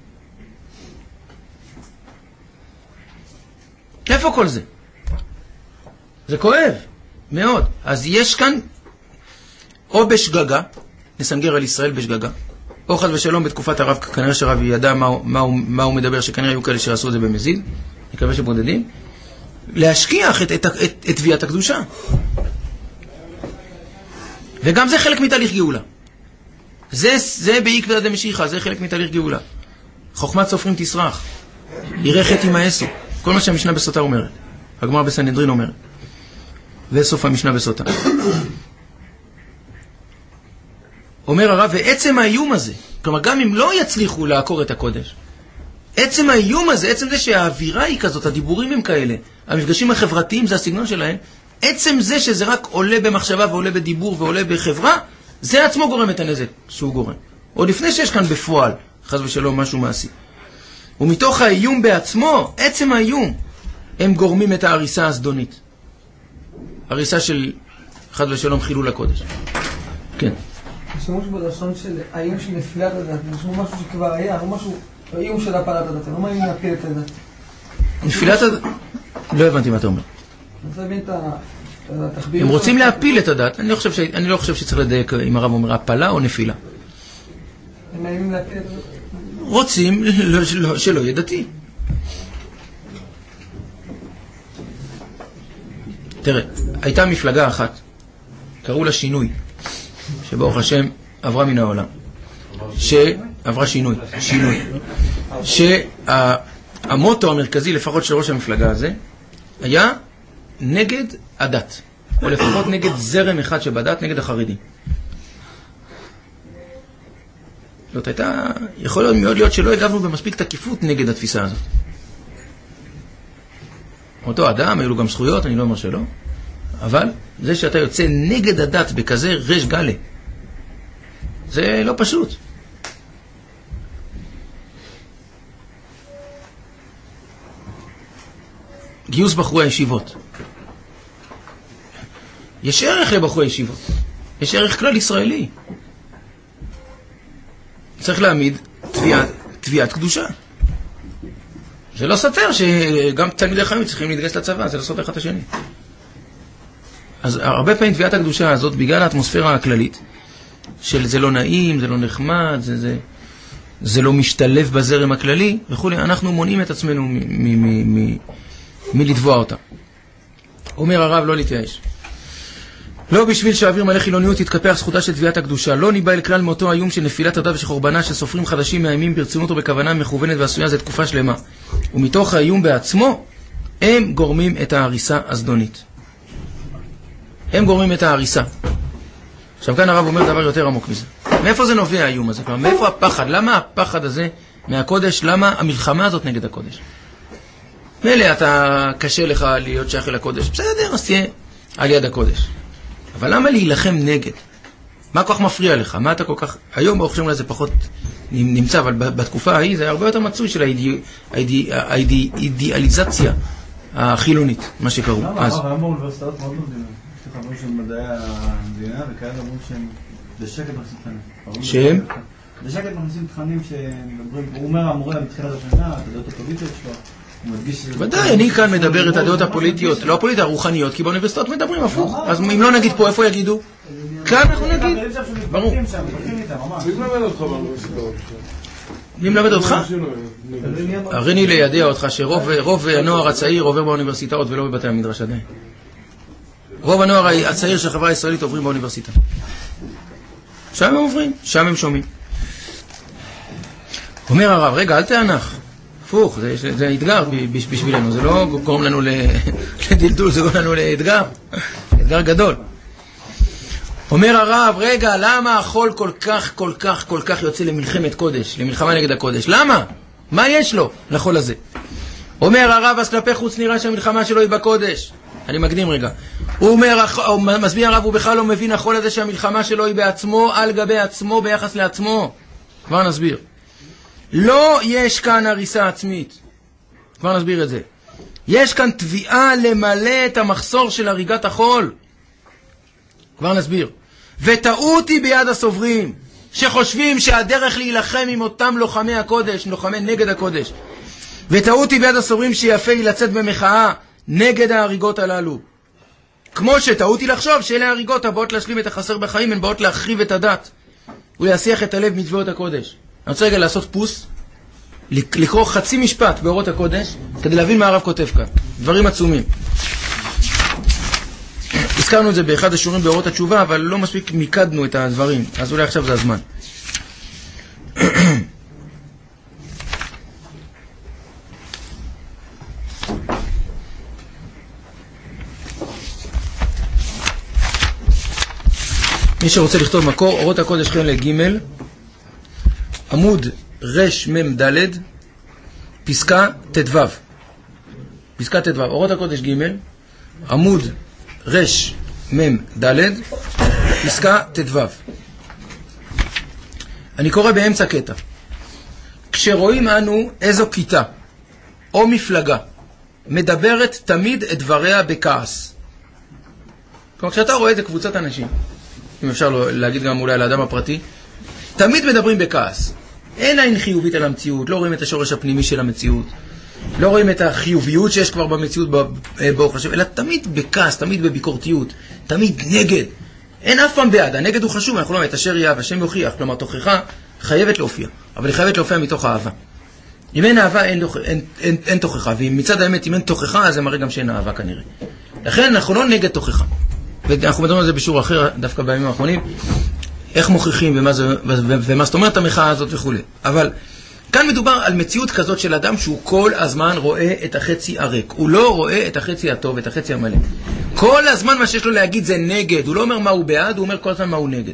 איפה כל זה? זה כואב, מאוד. אז יש כאן, או בשגגה, נסנגר על ישראל בשגגה, או חד ושלום בתקופת הרב, כנראה שרב ידע מה, מה, מה הוא מדבר, שכנראה היו כאלה שעשו את זה במזיד, נקווה שבודדים, להשכיח את, את, את, את תביעת הקדושה. וגם זה חלק מתהליך גאולה. זה, זה בעקבא דמשיחא, זה חלק מתהליך גאולה. חוכמת סופרים תסרח, יראה חטא ימאסו. כל מה שהמשנה בסוטה אומרת. הגמרא בסנהדרין אומרת. וסוף המשנה בסוטה. אומר הרב, ועצם האיום הזה, כלומר גם אם לא יצליחו לעקור את הקודש, עצם האיום הזה, עצם זה שהאווירה היא כזאת, הדיבורים הם כאלה, המפגשים החברתיים זה הסגנון שלהם, עצם זה שזה רק עולה במחשבה ועולה בדיבור ועולה בחברה, זה עצמו גורם את הנזק שהוא גורם. עוד לפני שיש כאן בפועל, חס ושלום, משהו מעשי. ומתוך האיום בעצמו, עצם האיום, הם גורמים את ההריסה הסדונית. הריסה של חס ושלום חילול הקודש. כן. השימוש בלשון של האיום של נפילת הדת, זה משהו שכבר היה, לא משהו, האיום של הפלת הדת, לא מאיים להפיל את הדת. נפילת הדת? לא הבנתי מה אתה אומר. הם רוצים להפיל את הדת, אני לא חושב ש... אני לא חושב שצריך לדייק אם הרב אומר הפלה או נפילה. הם מאיימים להפיל את הדת? רוצים שלא יהיה דתי. תראה, הייתה מפלגה אחת, קראו לה שינוי, שברוך השם עברה מן העולם. שעברה שינוי, שינוי. שהמוטו המרכזי, לפחות של ראש המפלגה הזה, היה נגד הדת, או לפחות נגד זרם אחד שבדת, נגד החרדים. זאת הייתה, יכול להיות מאוד להיות שלא הגבנו במספיק תקיפות נגד התפיסה הזאת. אותו אדם, היו לו גם זכויות, אני לא אומר שלא, אבל זה שאתה יוצא נגד הדת בכזה רש גלה, זה לא פשוט. גיוס בחורי הישיבות. יש ערך לבחורי הישיבות. יש ערך כלל ישראלי. צריך להעמיד תביעת, תביעת קדושה. זה לא סתר שגם תלמידי חכמים צריכים להתגייס לצבא, זה לא סותר אחד את השני. אז הרבה פעמים תביעת הקדושה הזאת, בגלל האטמוספירה הכללית, של זה לא נעים, זה לא נחמד, זה, זה, זה לא משתלב בזרם הכללי, וכולי, אנחנו מונעים את עצמנו מ, מ, מ, מ, מלתבוע אותה. אומר הרב, לא להתייאש. לא בשביל שהאוויר מלא חילוניות יתקפח זכותה של תביעת הקדושה, לא ניבא אל כלל מאותו האיום של נפילת הדת ושחורבנה של סופרים חדשים מאיימים ברצינות ובכוונה מכוונת ועשויה זה תקופה שלמה. ומתוך האיום בעצמו, הם גורמים את ההריסה הזדונית. הם גורמים את ההריסה. עכשיו כאן הרב אומר דבר יותר עמוק מזה. מאיפה זה נובע האיום הזה? כלומר, מאיפה הפחד? למה הפחד הזה מהקודש? למה המלחמה הזאת נגד הקודש? מילא אתה קשה לך להיות שייך אל הקודש. בסדר, אז תהיה על יד הקודש. אבל למה להילחם נגד? מה כל כך מפריע לך? מה אתה כל כך... היום ברוך השם אולי זה פחות נמצא, אבל בתקופה ההיא זה הרבה יותר מצוי של האידיאליזציה החילונית, מה שקראו. למה? אבל באוניברסיטאות מאוד מדינה. יש לך אמרו של מדעי המדינה, וכאלה אמרו שהם בשקט מכניסים תכנים. שהם? בשקט מכניסים תכנים שמדברים... הוא אומר המורה מתחילת השנה, את הדעות הפוליטיות שלו. ודאי, אני כאן מדבר את הדעות הפוליטיות, לא הפוליטיות, הרוחניות, כי באוניברסיטאות מדברים הפוך. אז אם לא נגיד פה, איפה יגידו? כאן אנחנו נגיד. ברור. מי מלמד אותך באוניברסיטאות? מי מלמד אותך? הריני לידע אותך שרוב הנוער הצעיר עובר באוניברסיטאות ולא בבתי המדרש עדיין. רוב הנוער הצעיר של החברה הישראלית עוברים באוניברסיטה. שם הם עוברים, שם הם שומעים. אומר הרב, רגע, אל תענך. הפוך, זה, זה אתגר בשבילנו, זה לא גורם לנו לדלדול, זה גורם לנו לאתגר, אתגר גדול. אומר הרב, רגע, למה החול כל כך, כל כך, כל כך יוצא למלחמת קודש, למלחמה נגד הקודש? למה? מה יש לו לחול הזה? אומר הרב, אז כלפי חוץ נראה שהמלחמה שלו היא בקודש. אני מקדים רגע. הוא אומר, הוא מסביר הרב, הוא בכלל לא מבין החול הזה שהמלחמה שלו היא בעצמו, על גבי עצמו, ביחס לעצמו. כבר נסביר. לא יש כאן הריסה עצמית. כבר נסביר את זה. יש כאן תביעה למלא את המחסור של הריגת החול. כבר נסביר. וטעות היא ביד הסוברים, שחושבים שהדרך להילחם עם אותם לוחמי הקודש, לוחמי נגד הקודש. וטעות היא ביד הסוברים שיפה היא לצאת במחאה נגד ההריגות הללו. כמו שטעות היא לחשוב שאלה ההריגות הבאות להשלים את החסר בחיים, הן באות להחריב את הדת ולהסיח את הלב מצוות הקודש. אני רוצה רגע לעשות פוס, לקרוא חצי משפט באורות הקודש, כדי להבין מה הרב כותב כאן. דברים עצומים. הזכרנו את זה באחד השיעורים באורות התשובה, אבל לא מספיק מיקדנו את הדברים, אז אולי עכשיו זה הזמן. מי שרוצה לכתוב מקור, אורות הקודש חלק ג' עמוד רש מם ד' פסקה ט"ו. פסקה ט"ו, אורות הקודש ג' עמוד רש מם ד' פסקה ט"ו. אני קורא באמצע קטע. כשרואים אנו איזו כיתה או מפלגה מדברת תמיד את דבריה בכעס. כלומר, כשאתה רואה איזה קבוצת אנשים, אם אפשר להגיד גם אולי לאדם הפרטי, תמיד מדברים בכעס. אין עין חיובית על המציאות, לא רואים את השורש הפנימי של המציאות, לא רואים את החיוביות שיש כבר במציאות ברוך השם, אלא תמיד בכעס, תמיד בביקורתיות, תמיד נגד. אין אף פעם בעד, הנגד הוא חשוב, אנחנו לא אומרים, את אשר יאהב, השם יוכיח, כלומר תוכחה חייבת להופיע, אבל היא חייבת להופיע מתוך אהבה. אם אין אהבה, אין, אין, אין, אין תוכחה, ואם מצד האמת, אם אין תוכחה, אז זה מראה גם שאין אהבה כנראה. לכן אנחנו לא נגד תוכחה. ואנחנו מדברים על זה בשיעור אחר, דווקא בימים האחרונים, איך מוכיחים ומה, זה, ומה זאת אומרת המחאה הזאת וכו'. אבל כאן מדובר על מציאות כזאת של אדם שהוא כל הזמן רואה את החצי הריק. הוא לא רואה את החצי הטוב, את החצי המלא. כל הזמן מה שיש לו להגיד זה נגד. הוא לא אומר מה הוא בעד, הוא אומר כל הזמן מה הוא נגד.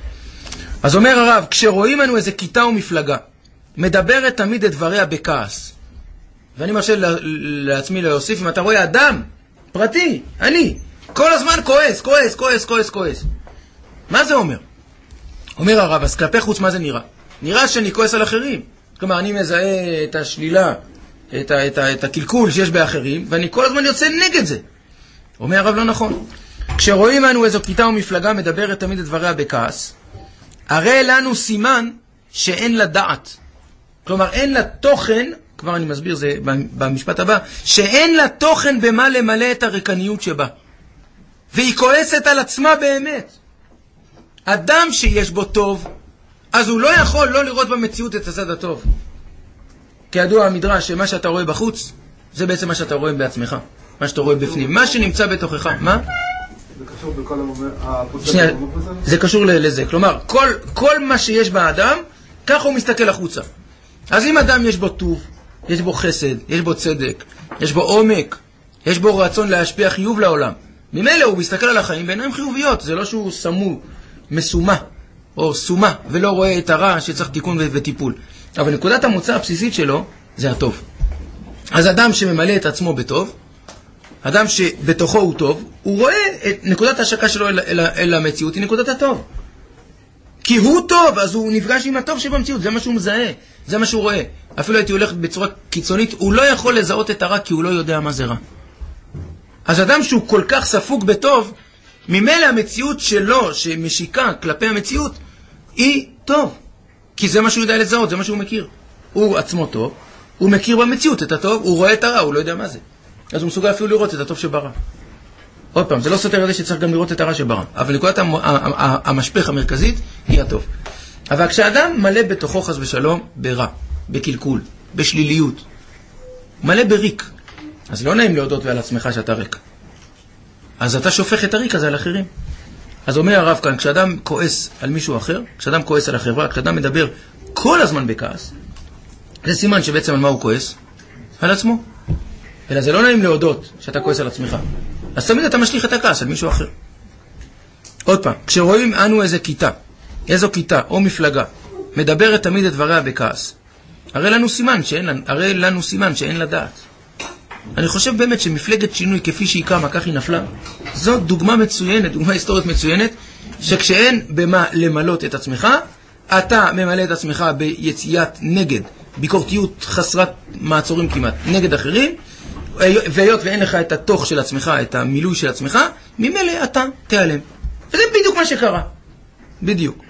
אז אומר הרב, כשרואים לנו איזה כיתה או מפלגה, מדברת תמיד את דבריה בכעס. ואני מרשה לעצמי להוסיף, אם אתה רואה אדם פרטי, אני, כל הזמן כועס, כועס, כועס, כועס, כועס. מה זה אומר? אומר הרב, אז כלפי חוץ מה זה נראה? נראה שאני כועס על אחרים. כלומר, אני מזהה את השלילה, את, ה, את, ה, את הקלקול שיש באחרים, ואני כל הזמן יוצא נגד זה. אומר הרב, לא נכון. כשרואים לנו איזו כיתה או מפלגה מדברת תמיד את דבריה בכעס, הרי לנו סימן שאין לה דעת. כלומר, אין לה תוכן, כבר אני מסביר זה במשפט הבא, שאין לה תוכן במה למלא את הריקניות שבה. והיא כועסת על עצמה באמת. אדם שיש בו טוב, אז הוא לא יכול לא לראות במציאות את הצד הטוב. כידוע המדרש שמה שאתה רואה בחוץ, זה בעצם מה שאתה רואה בעצמך. מה שאתה רואה בפנים. מה שנמצא בתוכך. מה? זה קשור בכל הפוצה. שנייה, זה קשור לזה. כלומר, כל, כל מה שיש באדם, ככה הוא מסתכל החוצה. אז אם אדם יש בו טוב, יש בו חסד, יש בו צדק, יש בו עומק, יש בו רצון להשפיע חיוב לעולם. ממילא הוא מסתכל על החיים בעיניים חיוביות. זה לא שהוא סמו, מסומה, או סומה, ולא רואה את הרע שצריך תיקון וטיפול. אבל נקודת המוצא הבסיסית שלו, זה הטוב. אז אדם שממלא את עצמו בטוב, אדם שבתוכו הוא טוב, הוא רואה את נקודת ההשקה שלו אל, אל, אל המציאות, היא נקודת הטוב. כי הוא טוב, אז הוא נפגש עם הטוב שבמציאות, זה מה שהוא מזהה, זה מה שהוא רואה. אפילו הייתי הולך בצורה קיצונית, הוא לא יכול לזהות את הרע, כי הוא לא יודע מה זה רע. אז אדם שהוא כל כך ספוק בטוב, ממילא המציאות שלו, שמשיקה כלפי המציאות, היא טוב. כי זה מה שהוא יודע לזהות, זה מה שהוא מכיר. הוא עצמו טוב, הוא מכיר במציאות את הטוב, הוא רואה את הרע, הוא לא יודע מה זה. אז הוא מסוגל אפילו לראות את הטוב שברא. עוד פעם, זה לא סותר את זה שצריך גם לראות את הרע שברא. אבל נקודת המשפך המרכזית היא הטוב. אבל כשאדם מלא בתוכו חס ושלום ברע, בקלקול, בשליליות, מלא בריק, אז לא נעים להודות ועל עצמך שאתה ריק. אז אתה שופך את הריק הזה על אחרים. אז אומר הרב כאן, כשאדם כועס על מישהו אחר, כשאדם כועס על החברה, כשאדם מדבר כל הזמן בכעס, זה סימן שבעצם על מה הוא כועס? על עצמו. אלא זה לא נעים להודות שאתה כועס על עצמך. אז תמיד אתה משליך את הכעס על מישהו אחר. עוד פעם, כשרואים אנו איזה כיתה, איזו כיתה או מפלגה, מדברת תמיד את דבריה בכעס, הרי לנו סימן שאין, הרי לנו סימן שאין לדעת. אני חושב באמת שמפלגת שינוי כפי שהיא קמה, כך היא נפלה, זו דוגמה מצוינת, דוגמה היסטורית מצוינת, שכשאין במה למלות את עצמך, אתה ממלא את עצמך ביציאת נגד, ביקורתיות חסרת מעצורים כמעט, נגד אחרים, והיות ואין לך את התוך של עצמך, את המילוי של עצמך, ממילא אתה תיעלם. וזה בדיוק מה שקרה. בדיוק.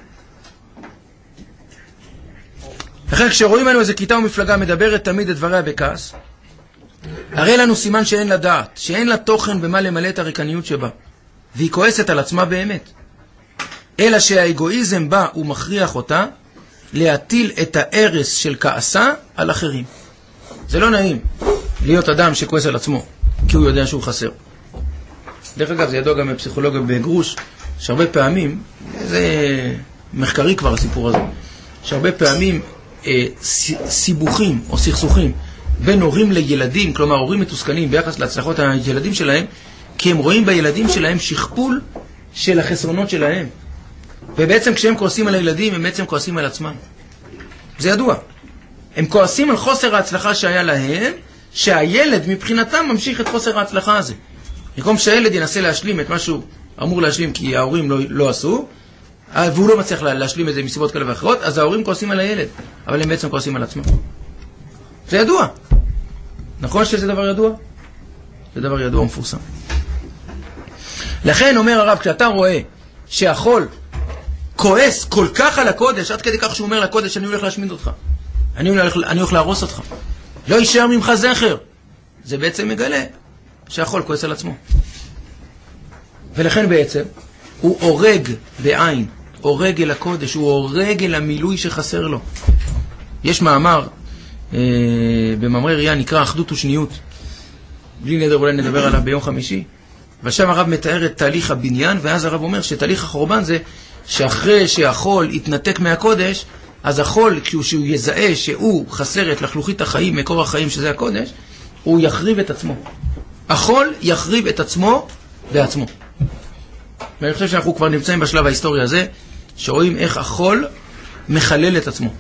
לכן כשרואים לנו איזה כיתה ומפלגה מדברת תמיד את דבריה בכעס, הרי לנו סימן שאין לה דעת, שאין לה תוכן במה למלא את הריקניות שבה, והיא כועסת על עצמה באמת. אלא שהאגואיזם בא ומכריח אותה להטיל את הארס של כעסה על אחרים. זה לא נעים להיות אדם שכועס על עצמו, כי הוא יודע שהוא חסר. דרך אגב, זה ידוע גם בפסיכולוגיה בגרוש, שהרבה פעמים, זה מחקרי כבר הסיפור הזה, שהרבה פעמים אה, סיבוכים או סכסוכים בין הורים לילדים, כלומר הורים מתוסכנים ביחס להצלחות הילדים שלהם, כי הם רואים בילדים שלהם שכפול של החסרונות שלהם. ובעצם כשהם כועסים על הילדים, הם בעצם כועסים על עצמם. זה ידוע. הם כועסים על חוסר ההצלחה שהיה להם, שהילד מבחינתם ממשיך את חוסר ההצלחה הזה. במקום שהילד ינסה להשלים את מה שהוא אמור להשלים כי ההורים לא, לא עשו, והוא לא מצליח להשלים את זה מסיבות כאלה ואחרות, אז ההורים כועסים על הילד, אבל הם בעצם כועסים על עצמם. זה ידוע. נכון שזה דבר ידוע? זה דבר ידוע ומפורסם. לכן אומר הרב, כשאתה רואה שהחול כועס כל כך על הקודש, עד כדי כך שהוא אומר לקודש, אני הולך להשמיד אותך. אני הולך, אני הולך להרוס אותך. לא יישאר ממך זכר. זה בעצם מגלה שהחול כועס על עצמו. ולכן בעצם הוא הורג בעין, הורג אל הקודש, הוא הורג אל המילוי שחסר לו. יש מאמר, אה, במאמרי ראייה נקרא אחדות ושניות. בלי נדר אולי נדבר עליו ביום חמישי. ושם הרב מתאר את תהליך הבניין, ואז הרב אומר שתהליך החורבן זה שאחרי שהחול יתנתק מהקודש, אז החול, כשהוא יזהה שהוא חסר את לחלוכית החיים, מקור החיים שזה הקודש, הוא יחריב את עצמו. החול יחריב את עצמו בעצמו. ואני חושב שאנחנו כבר נמצאים בשלב ההיסטורי הזה, שרואים איך החול מחלל את עצמו.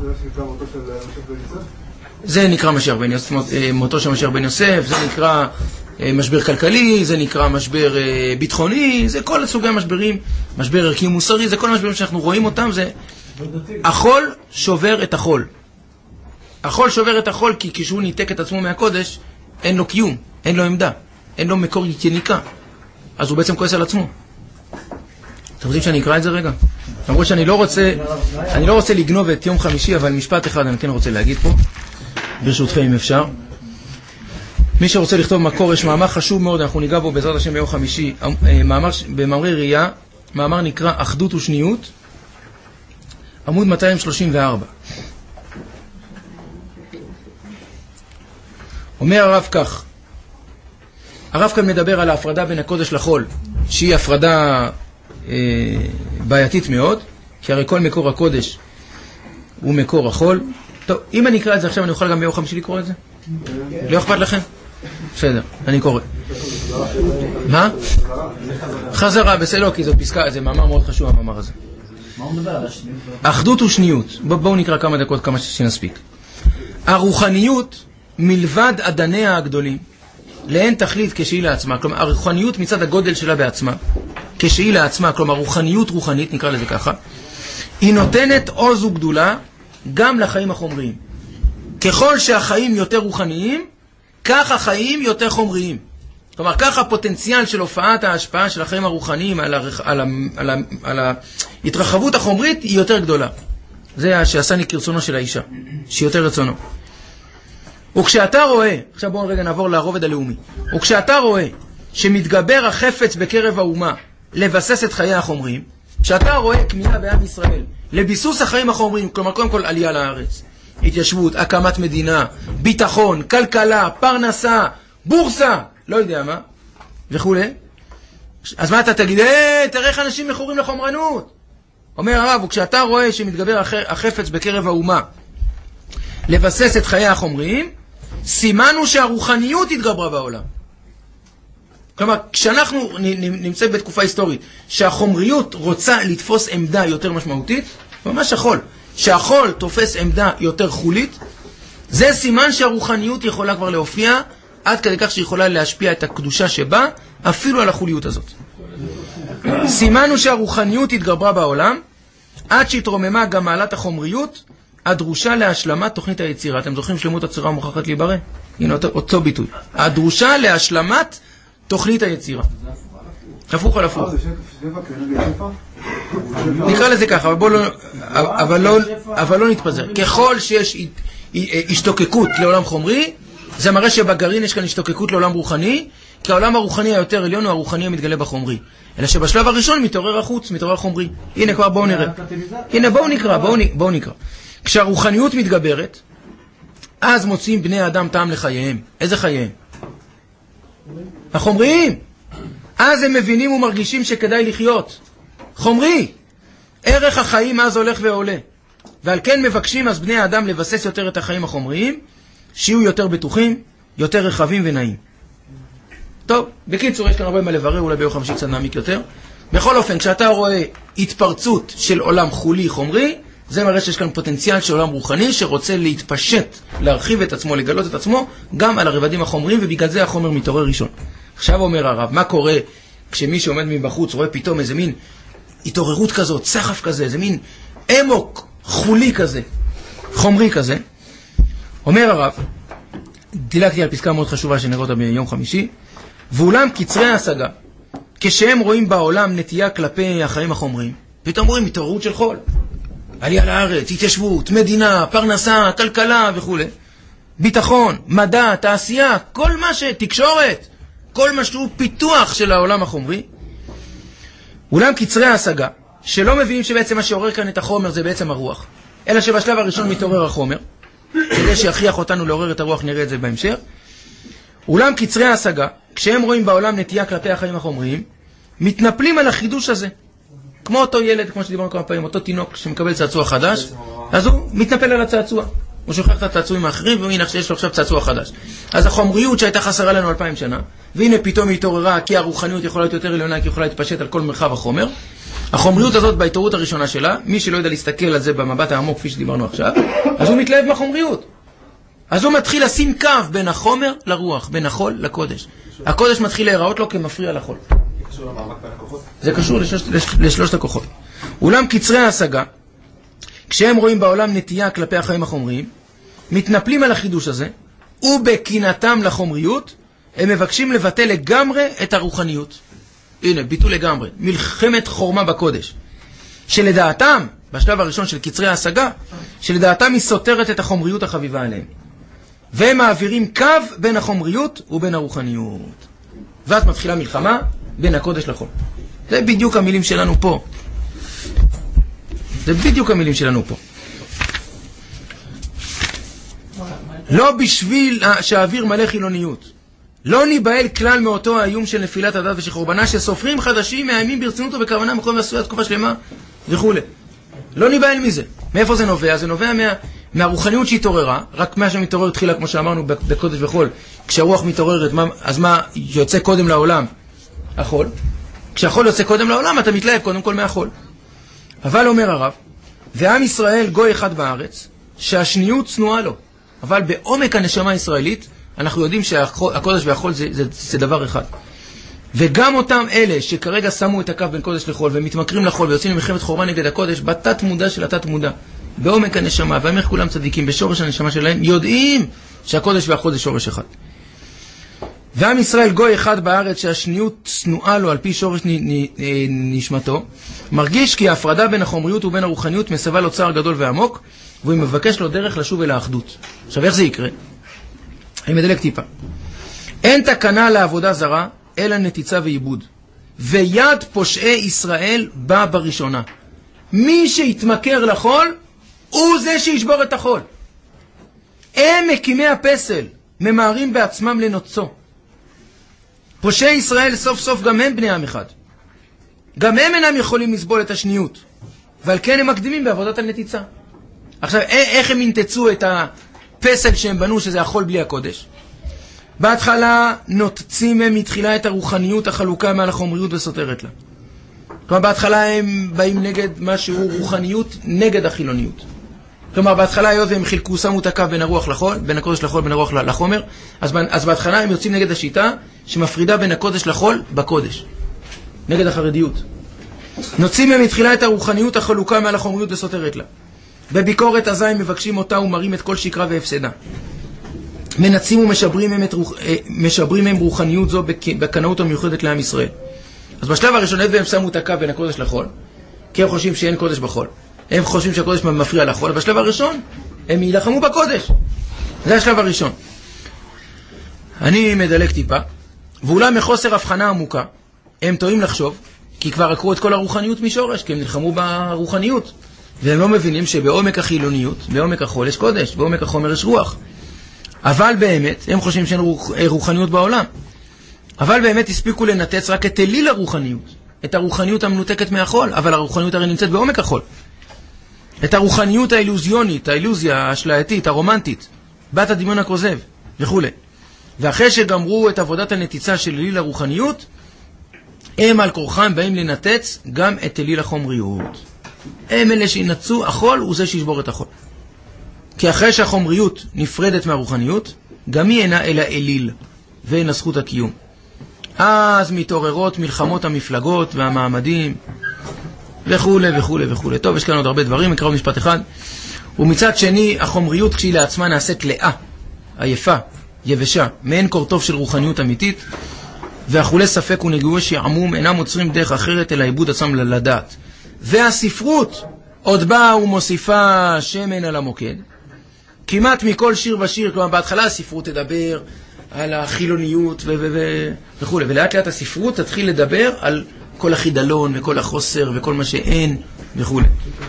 זה נקרא משיח בן יוסף, מותו של משיח בן יוסף, זה נקרא משבר כלכלי, זה נקרא משבר ביטחוני, זה כל סוגי המשברים, משבר ערכי ומוסרי, זה כל המשברים שאנחנו רואים אותם, זה החול שובר את החול. החול שובר את החול כי כשהוא ניתק את עצמו מהקודש, אין לו קיום, אין לו עמדה, אין לו מקור יניקה. אז הוא בעצם כועס על עצמו. אתם רוצים שאני אקרא את זה רגע? למרות שאני לא רוצה, אני לא רוצה לגנוב את יום חמישי, אבל משפט אחד אני כן רוצה להגיד פה, ברשותכם אם אפשר. מי שרוצה לכתוב מקור, יש מאמר חשוב מאוד, אנחנו ניגע בו בעזרת השם ביום חמישי, מאמר במאמרי ראייה, מאמר נקרא אחדות ושניות, עמוד מאתיים שלושים וארבע. אומר הרב כך, הרב כאן מדבר על ההפרדה בין הקודש לחול, שהיא הפרדה אה, בעייתית מאוד, כי הרי כל מקור הקודש הוא מקור החול. טוב, אם אני אקרא את זה עכשיו, אני אוכל גם ביום חמישי לקרוא את זה? לא אכפת לכם? בסדר, אני קורא. מה? חזרה, בסדר, כי זאת פסקה, זה מאמר מאוד חשוב, המאמר הזה. מה הוא מדבר על השניות? אחדות ושניות. בואו נקרא כמה דקות, כמה שנספיק. הרוחניות, מלבד אדניה הגדולים, לאין תכלית כשהיא לעצמה. כלומר, הרוחניות מצד הגודל שלה בעצמה, כשהיא לעצמה, כלומר, רוחניות רוחנית, נקרא לזה ככה, היא נותנת עוז וגדולה גם לחיים החומריים. ככל שהחיים יותר רוחניים, כך החיים יותר חומריים. כלומר, כך הפוטנציאל של הופעת ההשפעה של החיים הרוחניים על, הרח... על, ה... על, ה... על ההתרחבות החומרית היא יותר גדולה. זה שעשני כרצונו של האישה, שהיא יותר רצונו. וכשאתה רואה, עכשיו בואו רגע נעבור לרובד הלאומי, וכשאתה רואה שמתגבר החפץ בקרב האומה לבסס את חיי החומריים, כשאתה רואה כמיהה בעם ישראל לביסוס החיים החומריים, כלומר קודם כל עלייה לארץ, התיישבות, הקמת מדינה, ביטחון, כלכלה, פרנסה, בורסה, לא יודע מה, וכו'. אז מה אתה תגיד? אה, תראה איך אנשים מכורים לחומרנות. אומר הרב, וכשאתה רואה שמתגבר החפץ בקרב האומה לבסס את חיי החומריים, סימנו שהרוחניות התגברה בעולם. כלומר, כשאנחנו נמצאים בתקופה היסטורית, שהחומריות רוצה לתפוס עמדה יותר משמעותית, ממש החול, שהחול תופס עמדה יותר חולית, זה סימן שהרוחניות יכולה כבר להופיע, עד כדי כך שיכולה להשפיע את הקדושה שבה, אפילו על החוליות הזאת. סימנו שהרוחניות התגברה בעולם, עד שהתרוממה גם מעלת החומריות, הדרושה להשלמת תוכנית היצירה. אתם זוכרים שלמות הצורה מוכרחת להיברא? הנה אותו, אותו ביטוי. הדרושה להשלמת תוכנית היצירה. הפוך על הפוך. נקרא לזה ככה, אבל בוא לא, אבל לא, אבל לא נתפזר. ככל שיש השתוקקות לעולם חומרי, זה מראה שבגרעין יש כאן השתוקקות לעולם רוחני, כי העולם הרוחני היותר עליון הוא הרוחני המתגלה בחומרי. אלא שבשלב הראשון מתעורר החוץ, מתעורר חומרי. הנה כבר בואו נראה. הנה בואו נקרא, בואו, בואו נקרא. כשהרוחניות מתגברת, אז מוצאים בני האדם טעם לחייהם. איזה חייהם? החומריים. אז הם מבינים ומרגישים שכדאי לחיות. חומרי. ערך החיים אז הולך ועולה. ועל כן מבקשים אז בני האדם לבסס יותר את החיים החומריים, שיהיו יותר בטוחים, יותר רחבים ונעים. טוב, בקיצור, יש כאן הרבה מה לברר, אולי ביום חמישי קצת נעמיק יותר. בכל אופן, כשאתה רואה התפרצות של עולם חולי חומרי, זה מראה שיש כאן פוטנציאל של עולם רוחני שרוצה להתפשט, להרחיב את עצמו, לגלות את עצמו, גם על הרבדים החומריים, ובגלל זה החומר מתעורר ראשון. עכשיו אומר הרב, מה קורה כשמי שעומד מבחוץ רואה פתאום איזה מין התעוררות כזאת, סחף כזה, איזה מין אמוק חולי כזה, חומרי כזה? אומר הרב, דילגתי על פסקה מאוד חשובה שנראה אותה ביום חמישי, ואולם קצרי ההשגה, כשהם רואים בעולם נטייה כלפי החיים החומריים, פתאום רואים התעוררות של חול. עלייה לארץ, התיישבות, מדינה, פרנסה, כלכלה וכו'. ביטחון, מדע, תעשייה, כל מה ש... תקשורת, כל מה שהוא פיתוח של העולם החומרי. אולם קצרי ההשגה, שלא מבינים שבעצם מה שעורר כאן את החומר זה בעצם הרוח, אלא שבשלב הראשון מתעורר החומר, כדי שיכריח אותנו לעורר את הרוח, נראה את זה בהמשך. אולם קצרי ההשגה, כשהם רואים בעולם נטייה כלפי החיים החומריים, מתנפלים על החידוש הזה. כמו אותו ילד, כמו שדיברנו כמה פעמים, אותו תינוק שמקבל צעצוע חדש, אז הוא מתנפל על הצעצוע. הוא שוכח את הצעצועים האחרים, והנה שיש לו עכשיו צעצוע חדש. אז החומריות שהייתה חסרה לנו אלפיים שנה, והנה פתאום היא התעוררה, כי הרוחניות יכולה להיות יותר עליונה, כי יכולה להתפשט על כל מרחב החומר. החומריות הזאת בהתעוררות הראשונה שלה, מי שלא יודע להסתכל על זה במבט העמוק כפי שדיברנו עכשיו, אז הוא מתלהב מהחומריות. אז הוא מתחיל לשים קו בין החומר לרוח, בין החול לקודש. הקודש מתחיל להיראות לו כמפריע לחול. זה קשור לשלוש, לשלושת הכוחות. אולם קצרי ההשגה, כשהם רואים בעולם נטייה כלפי החיים החומריים, מתנפלים על החידוש הזה, ובקינתם לחומריות, הם מבקשים לבטל לגמרי את הרוחניות. הנה, ביטול לגמרי. מלחמת חורמה בקודש. שלדעתם, בשלב הראשון של קצרי ההשגה, שלדעתם היא סותרת את החומריות החביבה עליהם. והם מעבירים קו בין החומריות ובין הרוחניות. ואז מתחילה מלחמה בין הקודש לחול. זה בדיוק המילים שלנו פה. זה בדיוק המילים שלנו פה. לא בשביל שהאוויר מלא חילוניות. לא ניבהל כלל מאותו האיום של נפילת הדת ושחורבנה, שסופרים חדשים מאיימים ברצינות ובכוונה מקום ועשויה תקופה שלמה וכו'. לא ניבהל מזה. מאיפה זה נובע? זה נובע מה, מהרוחניות שהתעוררה, רק מה שמתעורר תחילה, כמו שאמרנו, בקודש וחול. כשהרוח מתעוררת, מה, אז מה יוצא קודם לעולם? החול. כשהחול יוצא קודם לעולם, אתה מתלהב קודם כל מהחול. אבל אומר הרב, ועם ישראל גוי אחד בארץ, שהשניות צנועה לו. אבל בעומק הנשמה הישראלית, אנחנו יודעים שהקודש והחול זה, זה, זה דבר אחד. וגם אותם אלה שכרגע שמו את הקו בין קודש לחול, ומתמכרים לחול, ויוצאים למלחמת חורמה נגד הקודש, בתת מודע של התת מודע, בעומק הנשמה, ואמר כולם צדיקים, בשורש הנשמה שלהם, יודעים שהקודש והחול זה שורש אחד. ועם ישראל גוי אחד בארץ שהשניות צנועה לו על פי שורש נשמתו, מרגיש כי ההפרדה בין החומריות ובין הרוחניות מסבה לו צער גדול ועמוק, והוא מבקש לו דרך לשוב אל האחדות. עכשיו איך זה יקרה? אני מדלג טיפה. אין תקנה לעבודה זרה, אלא נתיצה ועיבוד. ויד פושעי ישראל בא בראשונה. מי שיתמכר לחול, הוא זה שישבור את החול. הם מקימי הפסל, ממהרים בעצמם לנוצו. פושעי ישראל סוף סוף גם הם בני עם אחד. גם הם אינם יכולים לסבול את השניות. ועל כן הם מקדימים בעבודת הנתיצה. עכשיו, איך הם ינתצו את, ה, פסל שהם בנו, שזה החול בלי הקודש. בהתחלה נוצצים הם מתחילה את הרוחניות החלוקה מעל החומריות וסותרת לה. כלומר, בהתחלה הם באים נגד משהו רוחניות, נגד החילוניות. כלומר, בהתחלה היות והם חילקו, שמו את הקו בין הרוח לחול, בין הקודש לחול, בין הרוח לחומר, אז, אז בהתחלה הם יוצאים נגד השיטה שמפרידה בין הקודש לחול בקודש. נגד החרדיות. נוצאים הם מתחילה את הרוחניות החלוקה מעל החומריות וסותרת לה. בביקורת עזה הם מבקשים אותה ומראים את כל שקרה והפסדה. מנצים ומשברים הם, את רוח, משברים הם רוחניות זו בקנאות המיוחדת לעם ישראל. אז בשלב הראשון הם שמו את הקו בין הקודש לחול, כי הם חושבים שאין קודש בחול. הם חושבים שהקודש מפריע לחול. בשלב הראשון הם ילחמו בקודש. זה השלב הראשון. אני מדלק טיפה, ואולם מחוסר הבחנה עמוקה, הם טועים לחשוב, כי כבר עקרו את כל הרוחניות משורש, כי הם נלחמו ברוחניות. והם לא מבינים שבעומק החילוניות, בעומק החול יש קודש, בעומק החומר יש רוח. אבל באמת, הם חושבים שאין רוח, רוחניות בעולם. אבל באמת הספיקו לנתץ רק את אליל הרוחניות, את הרוחניות המנותקת מהחול, אבל הרוחניות הרי נמצאת בעומק החול. את הרוחניות האילוזיונית, האילוזיה האשלייתית, הרומנטית, בת הדמיון הכוזב וכו'. ואחרי שגמרו את עבודת הנתיצה של אליל הרוחניות, הם על כורחם באים לנתץ גם את אליל החומריות. הם אלה שינצו, החול הוא זה שישבור את החול. כי אחרי שהחומריות נפרדת מהרוחניות, גם היא אינה אלא אליל, ואין הזכות הקיום. אז מתעוררות מלחמות המפלגות והמעמדים, וכו' וכו' וכו'. טוב, יש כאן עוד הרבה דברים, נקרא משפט אחד. ומצד שני, החומריות כשהיא לעצמה נעשית לאה, עייפה, יבשה, מעין קורטוב של רוחניות אמיתית, והחולי ספק ונגועי שעמום אינם מוצרים דרך אחרת אלא עיבוד עצמם לדעת. והספרות עוד באה ומוסיפה שמן על המוקד. כמעט מכל שיר ושיר, כלומר בהתחלה הספרות תדבר על החילוניות ו- ו- ו- וכו'. ולאט לאט הספרות תתחיל לדבר על כל החידלון וכל החוסר וכל מה שאין וכו'.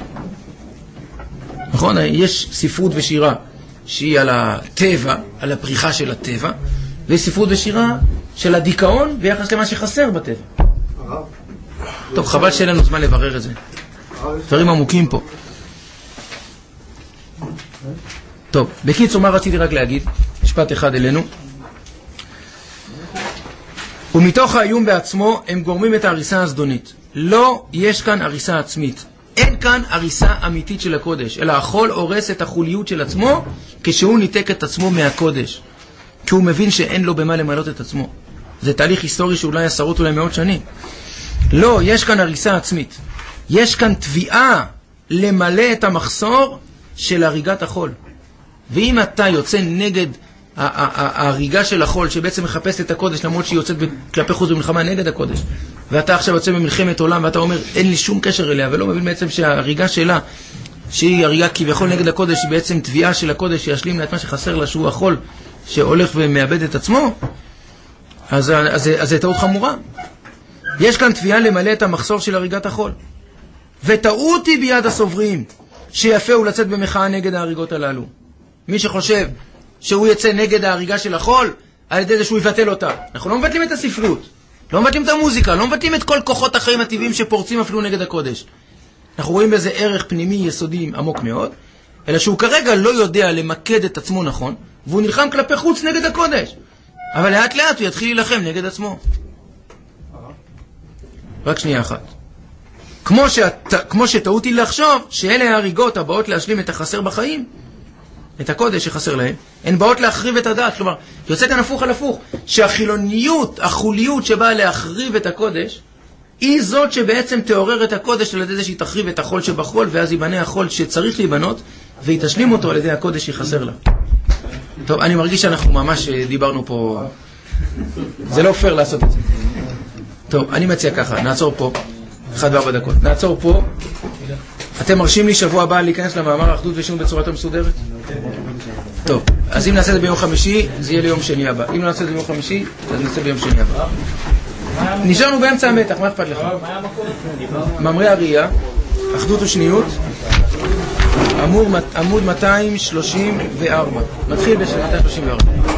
נכון? יש ספרות ושירה שהיא על הטבע, על הפריחה של הטבע, ויש ספרות ושירה של הדיכאון ביחס למה שחסר בטבע. טוב, חבל שאין לנו זמן לברר את זה. דברים עמוקים פה. טוב, בקיצור, מה רציתי רק להגיד? משפט אחד אלינו. ומתוך האיום בעצמו הם גורמים את ההריסה הזדונית. לא יש כאן הריסה עצמית. אין כאן הריסה אמיתית של הקודש, אלא החול הורס את החוליות של עצמו כשהוא ניתק את עצמו מהקודש. כי הוא מבין שאין לו במה למלות את עצמו. זה תהליך היסטורי שאולי עשרות אולי מאות שנים. לא, יש כאן הריסה עצמית. יש כאן תביעה למלא את המחסור של הריגת החול. ואם אתה יוצא נגד ההריגה של החול, שבעצם מחפש את הקודש, למרות שהיא יוצאת כלפי חוץ במלחמה נגד הקודש, ואתה עכשיו יוצא במלחמת עולם, ואתה אומר, אין לי שום קשר אליה, ולא מבין בעצם שההריגה שלה, שהיא הריגה כביכול נגד הקודש, היא בעצם תביעה של הקודש, שישלים לה את מה שחסר לה, שהוא החול, שהולך ומאבד את עצמו, אז, אז, אז זה טעות חמורה. יש כאן תביעה למלא את המחסור של הריגת החול. וטעות היא ביד הסוברים, שיפה הוא לצאת במחאה נגד ההריגות הללו. מי שחושב שהוא יצא נגד ההריגה של החול, על ידי זה שהוא יבטל אותה. אנחנו לא מבטלים את הספרות, לא מבטלים את המוזיקה, לא מבטלים את כל כוחות החיים הטבעיים שפורצים אפילו נגד הקודש. אנחנו רואים בזה ערך פנימי יסודי עמוק מאוד, אלא שהוא כרגע לא יודע למקד את עצמו נכון, והוא נלחם כלפי חוץ נגד הקודש. אבל לאט לאט הוא יתחיל להילחם נגד עצמו. רק שנייה אחת. כמו, שת, כמו שטעות היא לחשוב שאלה ההריגות הבאות להשלים את החסר בחיים, את הקודש שחסר להם, הן באות להחריב את הדעת. כלומר, יוצא כאן הפוך על הפוך, שהחילוניות, החוליות שבאה להחריב את הקודש, היא זאת שבעצם תעורר את הקודש על ידי זה שהיא תחריב את החול שבחול, ואז ייבנה החול שצריך להיבנות, והיא תשלים אותו על ידי הקודש שחסר לה. טוב, אני מרגיש שאנחנו ממש דיברנו פה, זה לא פייר לעשות את זה. טוב, אני מציע ככה, נעצור פה, אחד וארבע דקות, נעצור פה. אתם מרשים לי שבוע הבא להיכנס למאמר האחדות ושינוי בצורתו מסודרת? טוב, אז אם נעשה את זה ביום חמישי, זה יהיה ליום שני הבא. אם לא נעשה את זה ביום חמישי, אז נעשה ביום שני הבא. נשארנו באמצע המתח, מה אכפת לך? מאמרי הראייה, אחדות ושניות, עמוד מאתיים שלושים וארבע. נתחיל ב-מאתיים שלושים וארבע.